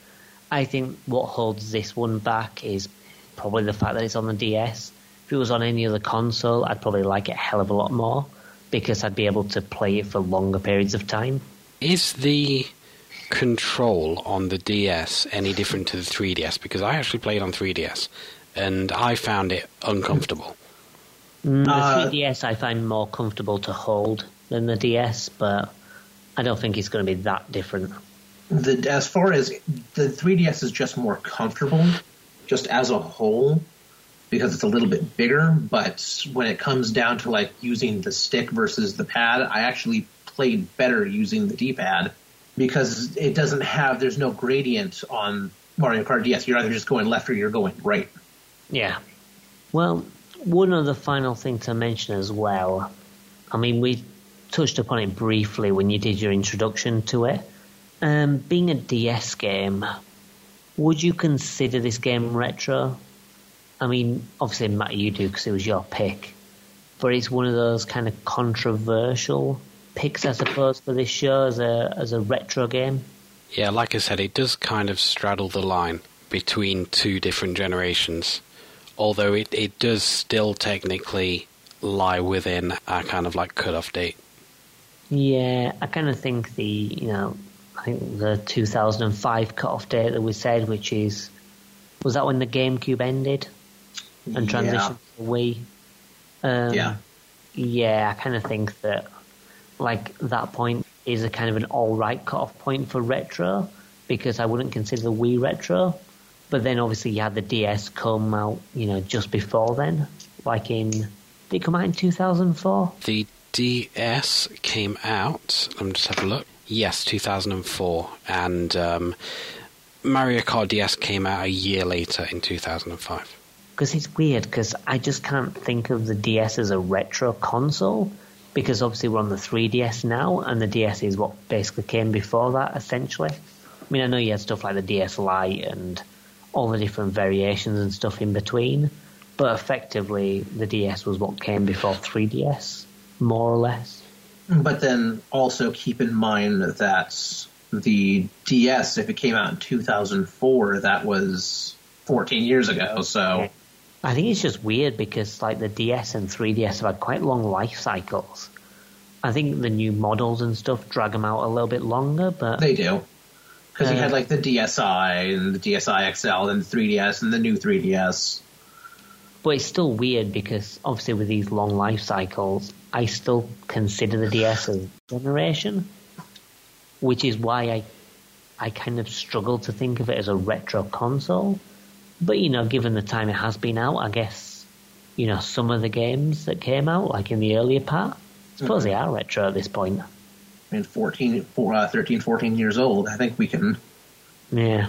I think what holds this one back is probably the fact that it's on the D S. If it was on any other console, I'd probably like it a hell of a lot more because I'd be able to play it for longer periods of time. Is the control on the D S any different to the three D S? Because I actually played on three D S and I found it uncomfortable. Mm, the Uh, three D S I find more comfortable to hold than the D S, but I don't think it's going to be that different. The, as far as the three D S is just more comfortable, just as a whole, because it's a little bit bigger. But when it comes down to like using the stick versus the pad, I actually played better using the D-pad because it doesn't have, there's no gradient on Mario Kart D S. You're either just going left or you're going right. Yeah. Well, one other final thing to mention as well. I mean, we touched upon it briefly when you did your introduction to it. Um, being a D S game, would you consider this game retro? I mean, obviously, Matt, you do because it was your pick. But it's one of those kind of controversial picks, I suppose, for this show as a as a retro game. Yeah, like I said, it does kind of straddle the line between two different generations. Although it, it does still technically lie within our kind of like cut-off date. Yeah, I kind of think the, you know, I think the two thousand five cut-off date that we said, which is, was that when the GameCube ended and transitioned Yeah. to Wii? Um, Yeah. Yeah, I kind of think that, like, that point is a kind of an all-right cut-off point for retro, because I wouldn't consider the Wii retro. But then obviously you had the D S come out, you know, just before then, like in, did it come out in two thousand four? The D S came out, let me just have a look. Yes, two thousand four, and um, Mario Kart D S came out a year later in two thousand five. Because it's weird, because I just can't think of the D S as a retro console, because obviously we're on the three D S now, and the D S is what basically came before that, essentially. I mean, I know you had stuff like the D S Lite and all the different variations and stuff in between, but effectively the D S was what came before three D S, more or less. But then also keep in mind that the D S, if it came out in two thousand four, that was fourteen years ago, so... I think it's just weird because like the D S and three D S have had quite long life cycles. I think the new models and stuff drag them out a little bit longer, but... They do. Because you Uh, had like the D S I and the D S I X L and the three D S and the new three D S. But it's still weird because obviously with these long life cycles, I still consider the D S a generation, which is why I I kind of struggle to think of it as a retro console. But, you know, given the time it has been out, I guess, you know, some of the games that came out, like in the earlier part, I suppose Mm-hmm. they are retro at this point. I mean, fourteen, four, uh, thirteen, fourteen years old. I think we can... Yeah.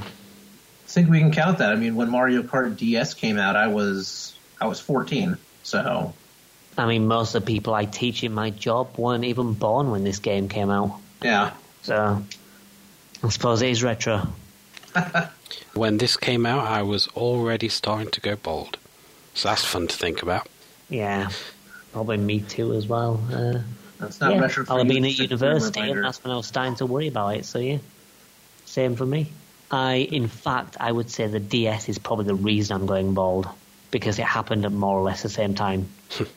I think we can count that. I mean, when Mario Kart D S came out, I was I was fourteen. So, I mean, most of the people I teach in my job weren't even born when this game came out. yeah. So, I suppose it is retro. When this came out, I was already starting to go bald. So that's fun to think about. Yeah. Probably me too as well. Uh, That's not yeah, retro for I'll have you, been at it's just a university reminder. and that's when I was starting to worry about it, so yeah. Same for me. I, in fact, I would say the D S is probably the reason I'm going bald, because it happened at more or less the same time.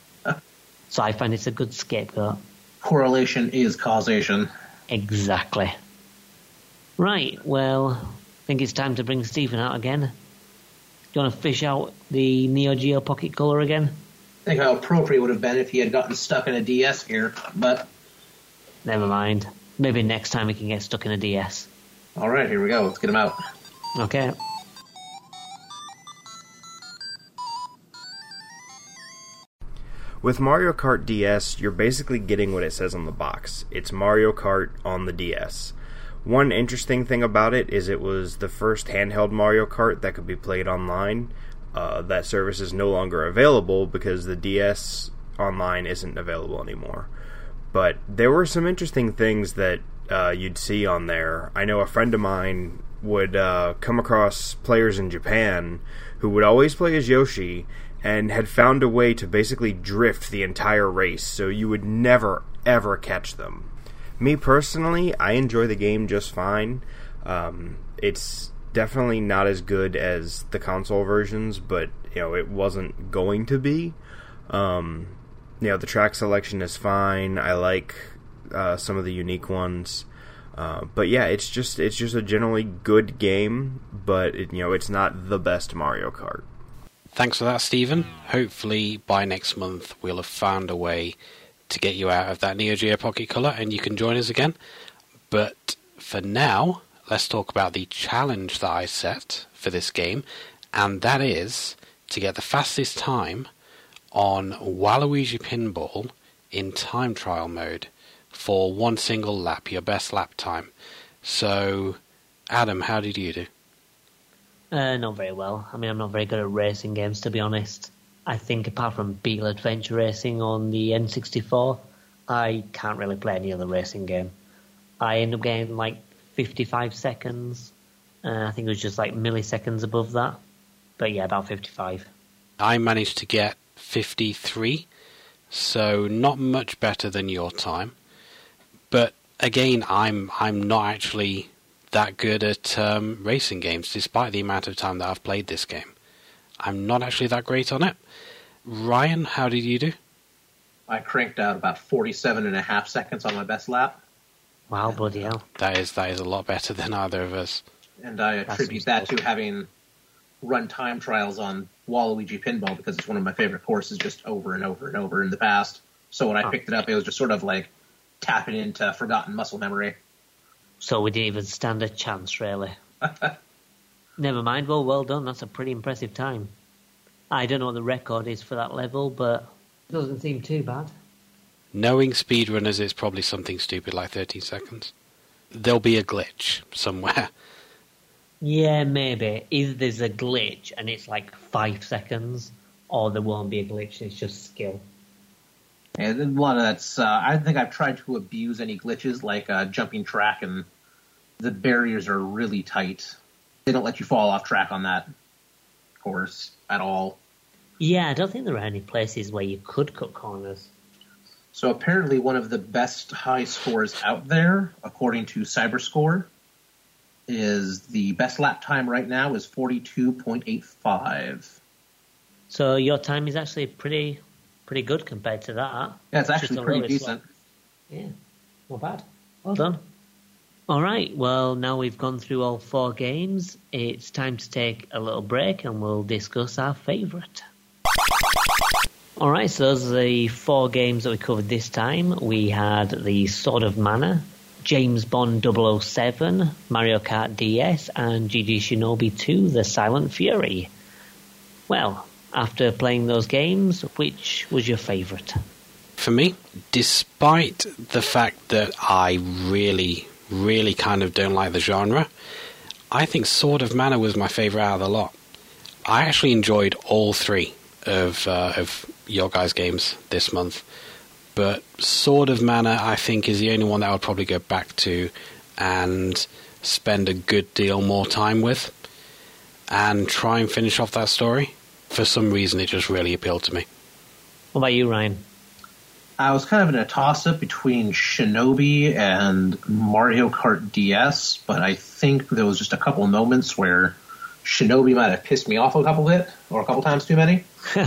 So I find it's a good scapegoat. Correlation is causation. Exactly. Right, well, I think it's time to bring Stephen out again. Do you want to fish out the Neo Geo Pocket Color again? I think how appropriate it would have been if he had gotten stuck in a D S here, but Never mind. Maybe next time we can get stuck in a D S. all right, here we go. Let's get him out. Okay. With Mario Kart D S, you're basically getting what it says on the box. It's Mario Kart on the D S. One interesting thing about it is it was the first handheld Mario Kart that could be played online. Uh, that service is no longer available because the D S online isn't available anymore. But there were some interesting things that uh, you'd see on there. I know a friend of mine would uh, come across players in Japan who would always play as Yoshi and had found a way to basically drift the entire race, so you would never, ever catch them. Me personally, I enjoy the game just fine. Um, it's definitely not as good as the console versions, but you know, it wasn't going to be. Um, you know, the track selection is fine. I like uh, some of the unique ones. Uh, but yeah, it's just it's just a generally good game, but it, you know, it's not the best Mario Kart. Thanks for that, Stephen. Hopefully by next month we'll have found a way to get you out of that Neo Geo Pocket Color and you can join us again. But for now, let's talk about the challenge that I set for this game, and that is to get the fastest time on Waluigi Pinball in time trial mode for one single lap, your best lap time. So, Adam, how did you do? Uh, not very well. I mean, I'm not very good at racing games, to be honest. I think apart from Beetle Adventure Racing on the N sixty-four, I can't really play any other racing game. I end up getting like fifty-five seconds. Uh, I think it was just like milliseconds above that. But yeah, about fifty-five. I managed to get fifty-three, so not much better than your time. But again, I'm I'm not actually that good at um, racing games, despite the amount of time that I've played this game. I'm not actually that great on it. Ryan, how did you do? I cranked out about forty-seven and a half seconds on my best lap. Wow, bloody hell. That is that is a lot better than either of us. And I attribute that to having run time trials on Waluigi Pinball because it's one of my favorite courses just over and over and over in the past. So when I picked it up, it was just sort of like tapping into forgotten muscle memory. So we didn't even stand a chance, really. Never mind. Well, well done. That's a pretty impressive time. I don't know what the record is for that level, but it doesn't seem too bad. Knowing speedrunners, it's probably something stupid like thirteen seconds. There'll be a glitch somewhere. Yeah, maybe. Either there's a glitch and it's like five seconds, or there won't be a glitch and it's just skill. And a lot of that's, uh, I think I've tried to abuse any glitches, like uh, jumping track, and the barriers are really tight. They don't let you fall off track on that course at all. Yeah, I don't think there are any places where you could cut corners. So apparently one of the best high scores out there, according to CyberScore, is the best lap time right now is forty-two point eight five. So your time is actually pretty pretty good compared to that. Yeah, it's actually pretty decent. Slow. Yeah, not bad. Well done. All right, well, now we've gone through all four games, it's time to take a little break and we'll discuss our favourite. All right, so those are the four games that we covered this time. We had the Sword of Mana, James Bond double oh seven, Mario Kart D S, and G G Shinobi two, The Silent Fury. Well, after playing those games, which was your favourite? For me, despite the fact that I really, really kind of don't like the genre, I think Sword of Mana was my favourite out of the lot. I actually enjoyed all three of uh, of your guys' games this month, but Sword of Mana, I think, is the only one that I would probably go back to and spend a good deal more time with and try and finish off that story. For some reason, it just really appealed to me. What about you, Ryan? I was kind of in a toss-up between Shinobi and Mario Kart D S, but I think there was just a couple of moments where Shinobi might have pissed me off a couple bit, or a couple times too many.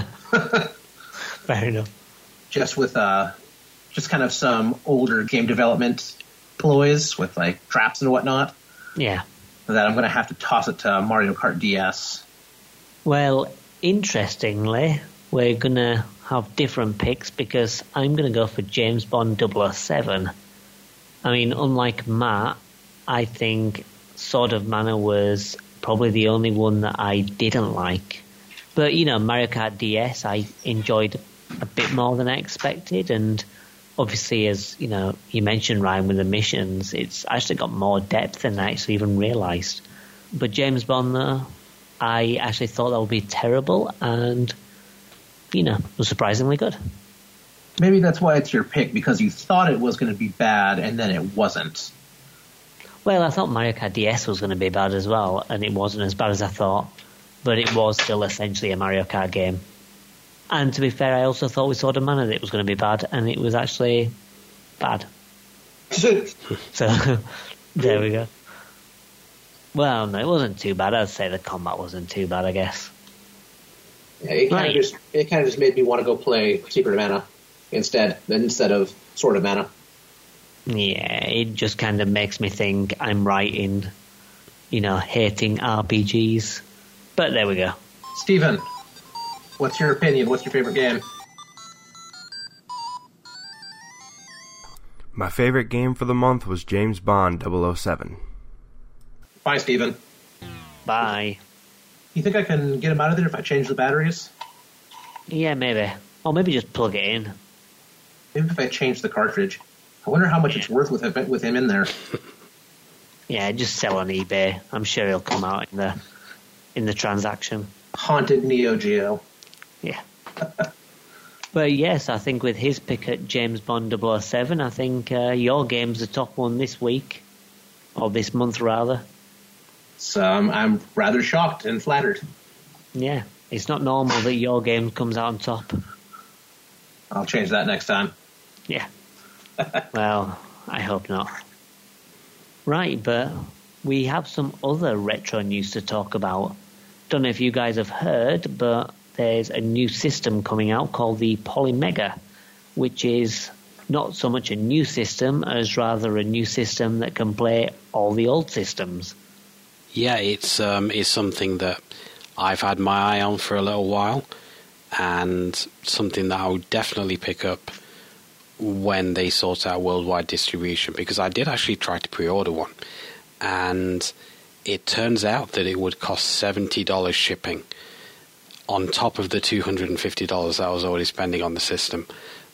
Fair enough. Just with uh, just kind of some older game development ploys with like traps and whatnot. Yeah. That I'm going to have to toss it to Mario Kart D S. Well, interestingly, we're going to have different picks because I'm going to go for James Bond double oh seven. I mean, unlike Matt, I think Sword of Mana was probably the only one that I didn't like. But, you know, Mario Kart D S I enjoyed a bit more than I expected, and obviously, as, you know, you mentioned, Ryan, with the missions, it's actually got more depth than I actually even realised. But James Bond, though, I actually thought that would be terrible, and, you know, was surprisingly good. Maybe that's why it's your pick, because you thought it was going to be bad, and then it wasn't. Well, I thought Mario Kart D S was going to be bad as well, and it wasn't as bad as I thought. But it was still essentially a Mario Kart game. And to be fair, I also thought with Sword of Mana that it was going to be bad, and it was actually bad. So, there we go. Well, no, it wasn't too bad. I'd say the combat wasn't too bad, I guess. Yeah, it kind Right. of just it kind of just made me want to go play Secret of Mana instead instead of Sword of Mana. Yeah, it just kind of makes me think I'm right in, you know, hating R P Gs. But there we go. Steven, what's your opinion? What's your favorite game? My favorite game for the month was James Bond double oh seven. Bye, Steven. Bye. You think I can get him out of there if I change the batteries? Yeah, maybe. Or maybe just plug it in. Maybe if I change the cartridge. I wonder how much it's worth with him, with him in there. Yeah, just sell on eBay. I'm sure he'll come out in the in the transaction. Haunted Neo Geo. Yeah. But yes, I think with his pick at James Bond double oh seven, I think uh, your game's the top one this week. Or this month, rather. So um, I'm rather shocked and flattered. Yeah. It's not normal that your game comes out on top. I'll change that next time. Yeah. Well, I hope not. Right, but we have some other retro news to talk about. Don't know if you guys have heard, but there's a new system coming out called the Polymega, which is not so much a new system as rather a new system that can play all the old systems. Yeah, it's um, it's something that I've had my eye on for a little while, and something that I would definitely pick up when they sort out worldwide distribution, because I did actually try to pre-order one, and it turns out that it would cost seventy dollars shipping on top of the two hundred fifty dollars that I was already spending on the system.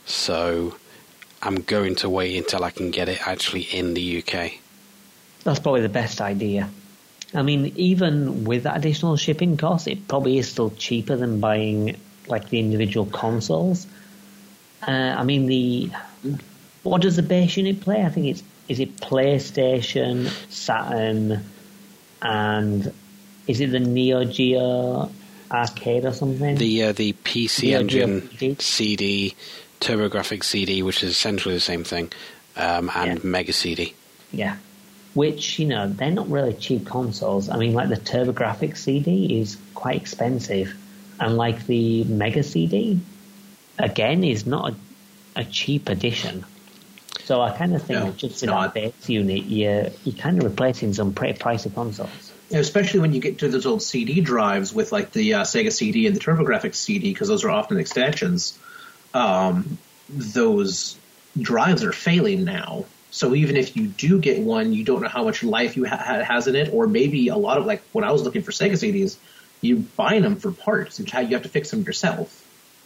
So I'm going to wait until I can get it actually in the U K. That's probably the best idea. I mean, even with that additional shipping cost, it probably is still cheaper than buying like the individual consoles. Uh, I mean, the what does the base unit play? I think it's is it PlayStation, Saturn, and is it the Neo Geo Arcade or something? The uh, the P C Neo Engine Geo C D, TurboGrafx C D, which is essentially the same thing, um, and Yeah. Mega C D. Yeah. Which, you know, they're not really cheap consoles. I mean, like the TurboGrafx C D is quite expensive. And like the Mega C D, again, is not a, a cheap addition. So I kind of think No, that just it's with not. that base unit, you're, you're kind of replacing some pretty pricey consoles. And especially when you get to those old C D drives with like the uh, Sega C D and the TurboGrafx C D, because those are often extensions. Um, those drives are failing now. So even if you do get one, you don't know how much life you ha- ha- has in it, or maybe a lot of, like when I was looking for Sega C Ds, you buying them for parts. It's how you have to fix them yourself.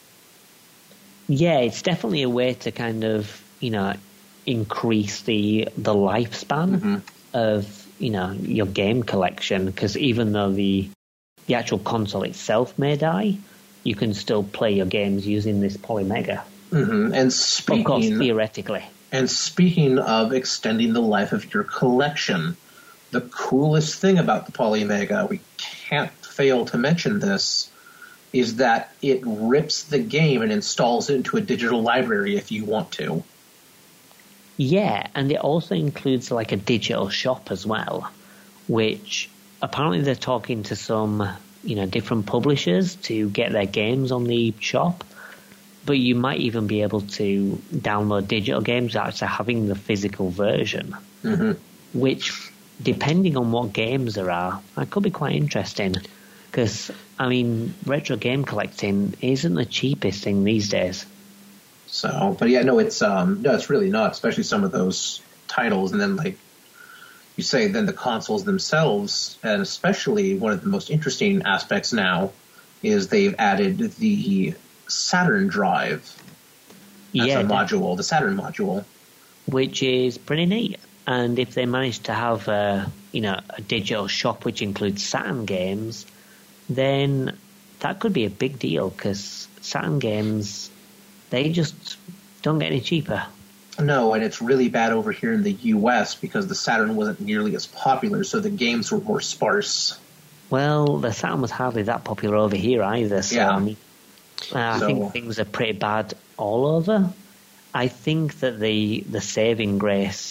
Yeah, it's definitely a way to kind of, you know, increase the the lifespan Mm-hmm. of, you know, your game collection, because even though the the actual console itself may die, you can still play your games using this Polymega. Mm-hmm. And Of course, speaking theoretically. and speaking of extending the life of your collection, the coolest thing about the Polymega, we can't fail to mention this, is that it rips the game and installs it into a digital library if you want to. Yeah, and it also includes like a digital shop as well, which apparently they're talking to some, you know, different publishers to get their games on the shop. But you might even be able to download digital games after having the physical version, Mm-hmm. which, depending on what games there are, that could be quite interesting. Because, I mean, retro game collecting isn't the cheapest thing these days. So, but yeah, no, it's um, no, it's really not. Especially some of those titles, and then like you say, then the consoles themselves, and especially one of the most interesting aspects now is they've added the Saturn drive as Yeah, a module, the Saturn module. which is pretty neat. And if they manage to have a, you know, a digital shop which includes Saturn games, then that could be a big deal, because Saturn games, they just don't get any cheaper. No, and it's really bad over here in the U S because the Saturn wasn't nearly as popular, so the games were more sparse. Well, the Saturn was hardly that popular over here either, so Yeah. I mean, uh, I So- think things are pretty bad all over. I think that the the saving grace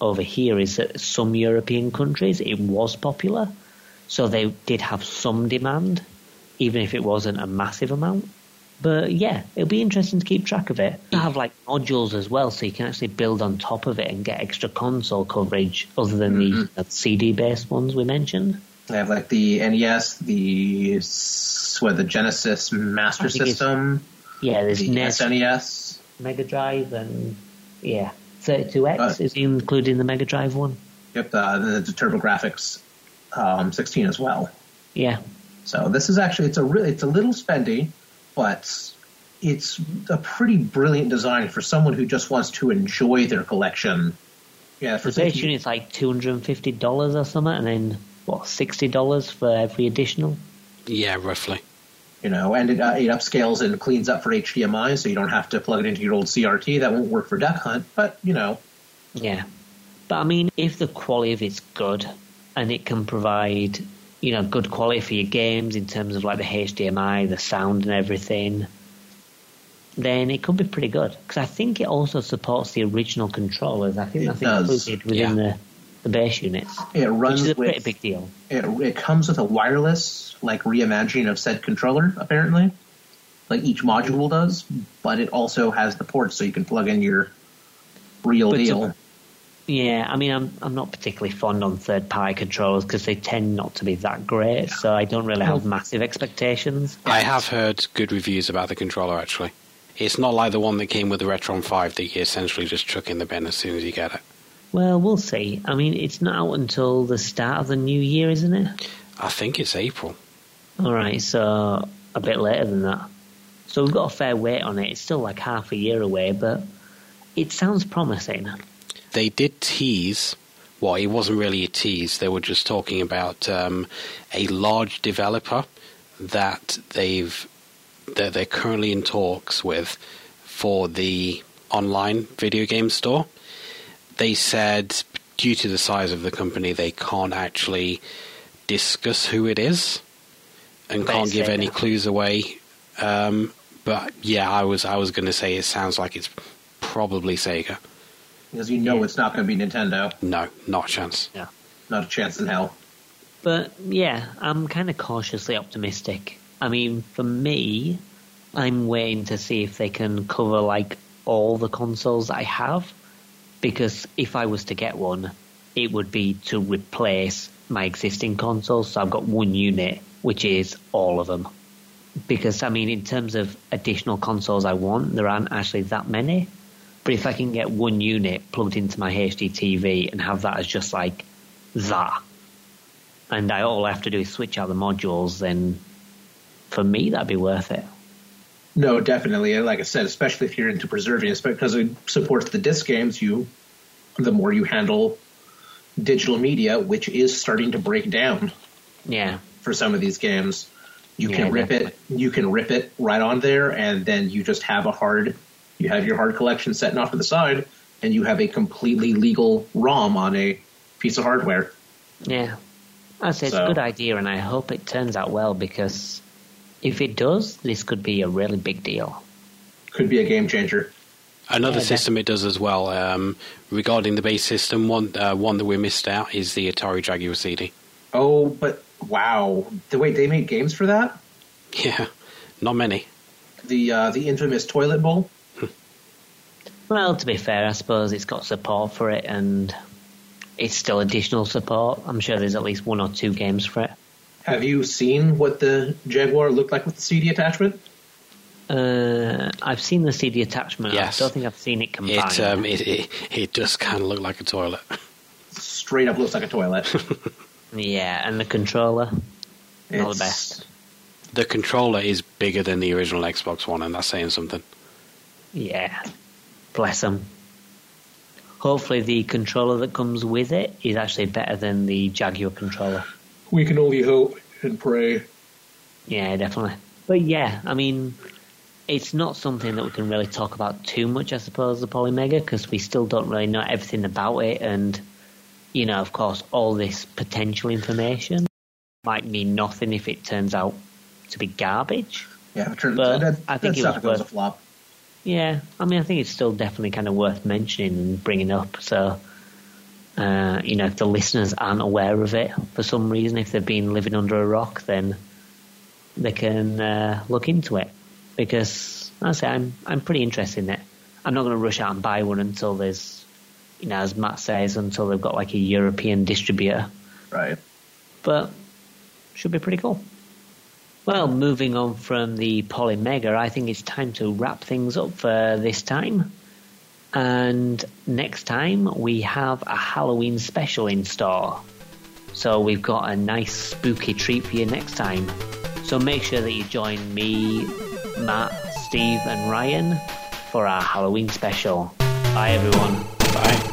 over here is that some European countries it was popular, so they did have some demand, even if it wasn't a massive amount. But yeah, it'll be interesting to keep track of it. They have like modules as well, so you can actually build on top of it and get extra console coverage other than mm-hmm. the uh, C D-based ones we mentioned. They have like the N E S, the what, the Genesis Master System. Yeah, there's the N E S, S N E S, Mega Drive, and yeah, thirty-two X uh, is including the Mega Drive one. Yep, the, the, the TurboGrafx um, sixteen as well. Yeah. So this is actually it's a really it's a little spendy, but it's a pretty brilliant design for someone who just wants to enjoy their collection. Yeah, for the base unit's like two hundred and fifty dollars or something, and then what sixty dollars for every additional. Yeah, roughly. You know, and it, uh, it upscales and cleans up for H D M I, so you don't have to plug it into your old C R T. That won't work for Duck Hunt, but, you know. Yeah. But, I mean, if the quality of it's good and it can provide, you know, good quality for your games in terms of, like, the H D M I, the sound and everything, then it could be pretty good. Because I think it also supports the original controllers. I think it that's does. included within yeah. the, the base units. It runs which is a with, pretty big deal. It, it comes with a wireless, like, reimagining of said controller, apparently. Like each module does. But it also has the ports so you can plug in your real but deal. To, yeah, I mean, I'm I'm not particularly fond on third-party controllers because they tend not to be that great, so I don't really have massive expectations. I have heard good reviews about the controller, actually. It's not like the one that came with the Retron five that you essentially just chuck in the bin as soon as you get it. Well, we'll see. I mean, it's not out until the start of the new year, isn't it? I think it's April. All right, so a bit later than that. So we've got a fair wait on it. It's still like half a year away, but it sounds promising. They did tease, well, it wasn't really a tease. They were just talking about um, a large developer that they've that they're currently in talks with for the online video game store. They said, due to the size of the company, they can't actually discuss who it is and can't give any clues away. Um, but yeah, I was I was going to say it sounds like it's probably Sega. Because you know yeah. it's not going to be Nintendo. No, not a chance. Yeah. Not a chance in hell. But yeah, I'm kind of cautiously optimistic. I mean, for me, I'm waiting to see if they can cover like all the consoles I have. Because if I was to get one, it would be to replace my existing consoles. So I've got one unit, which is all of them. Because, I mean, in terms of additional consoles I want, there aren't actually that many. But if I can get one unit plugged into my H D T V and have that as just like that, and I all I have to do is switch out the modules, then for me that'd be worth it. No, definitely. Like I said, especially if you're into preserving it, because it supports the disc games, you the more you handle digital media, which is starting to break down. Yeah. For some of these games, you yeah, can rip definitely. it. You can rip it right on there, and then you just have a hard. You have your hard collection setting off to the side, and you have a completely legal ROM on a piece of hardware. Yeah, I'd say it's So- a good idea, and I hope it turns out well because if it does, this could be a really big deal. Could be a game changer. Another Yeah, system it does as well, um, regarding the base system, one uh, one that we missed out is the Atari Jaguar C D. Oh, but wow! The wait, they made games for that? Yeah, not many. The uh, the infamous toilet bowl. Well, to be fair, I suppose it's got support for it, and it's still additional support. I'm sure there's at least one or two games for it. Have you seen what the Jaguar looked like with the C D attachment? Uh, I've seen the C D attachment. Yes. I don't think I've seen it combined. It, um, it, it, it does kind of look like a toilet. Straight up looks like a toilet. Yeah, and the controller, not the It's- best. The controller is bigger than the original Xbox One, and that's saying something. Yeah, bless them. Hopefully the controller that comes with it is actually better than the Jaguar controller. We can only hope and pray. Yeah, definitely. But yeah, I mean, it's not something that we can really talk about too much, I suppose, the Polymega, because we still don't really know everything about it. And, you know, of course, all this potential information might mean nothing if it turns out to be garbage. Yeah, turn, But that, I think that it stuff was goes a worth- flop. Yeah, I mean, I think it's still definitely kind of worth mentioning and bringing up. So, Uh, you know, if the listeners aren't aware of it for some reason, if they've been living under a rock, then they can uh, look into it. Because, I say, I'm I'm pretty interested in it. I'm not going to rush out and buy one until there's, you know, as Matt says, until they've got like a European distributor. Right. But should be pretty cool. Well, moving on from the Polymega, I think it's time to wrap things up for this time. And next time we have a Halloween special in store. So we've got a nice spooky treat for you next time. So make sure that you join me, Matt, Steve and Ryan for our Halloween special. Bye everyone. Bye.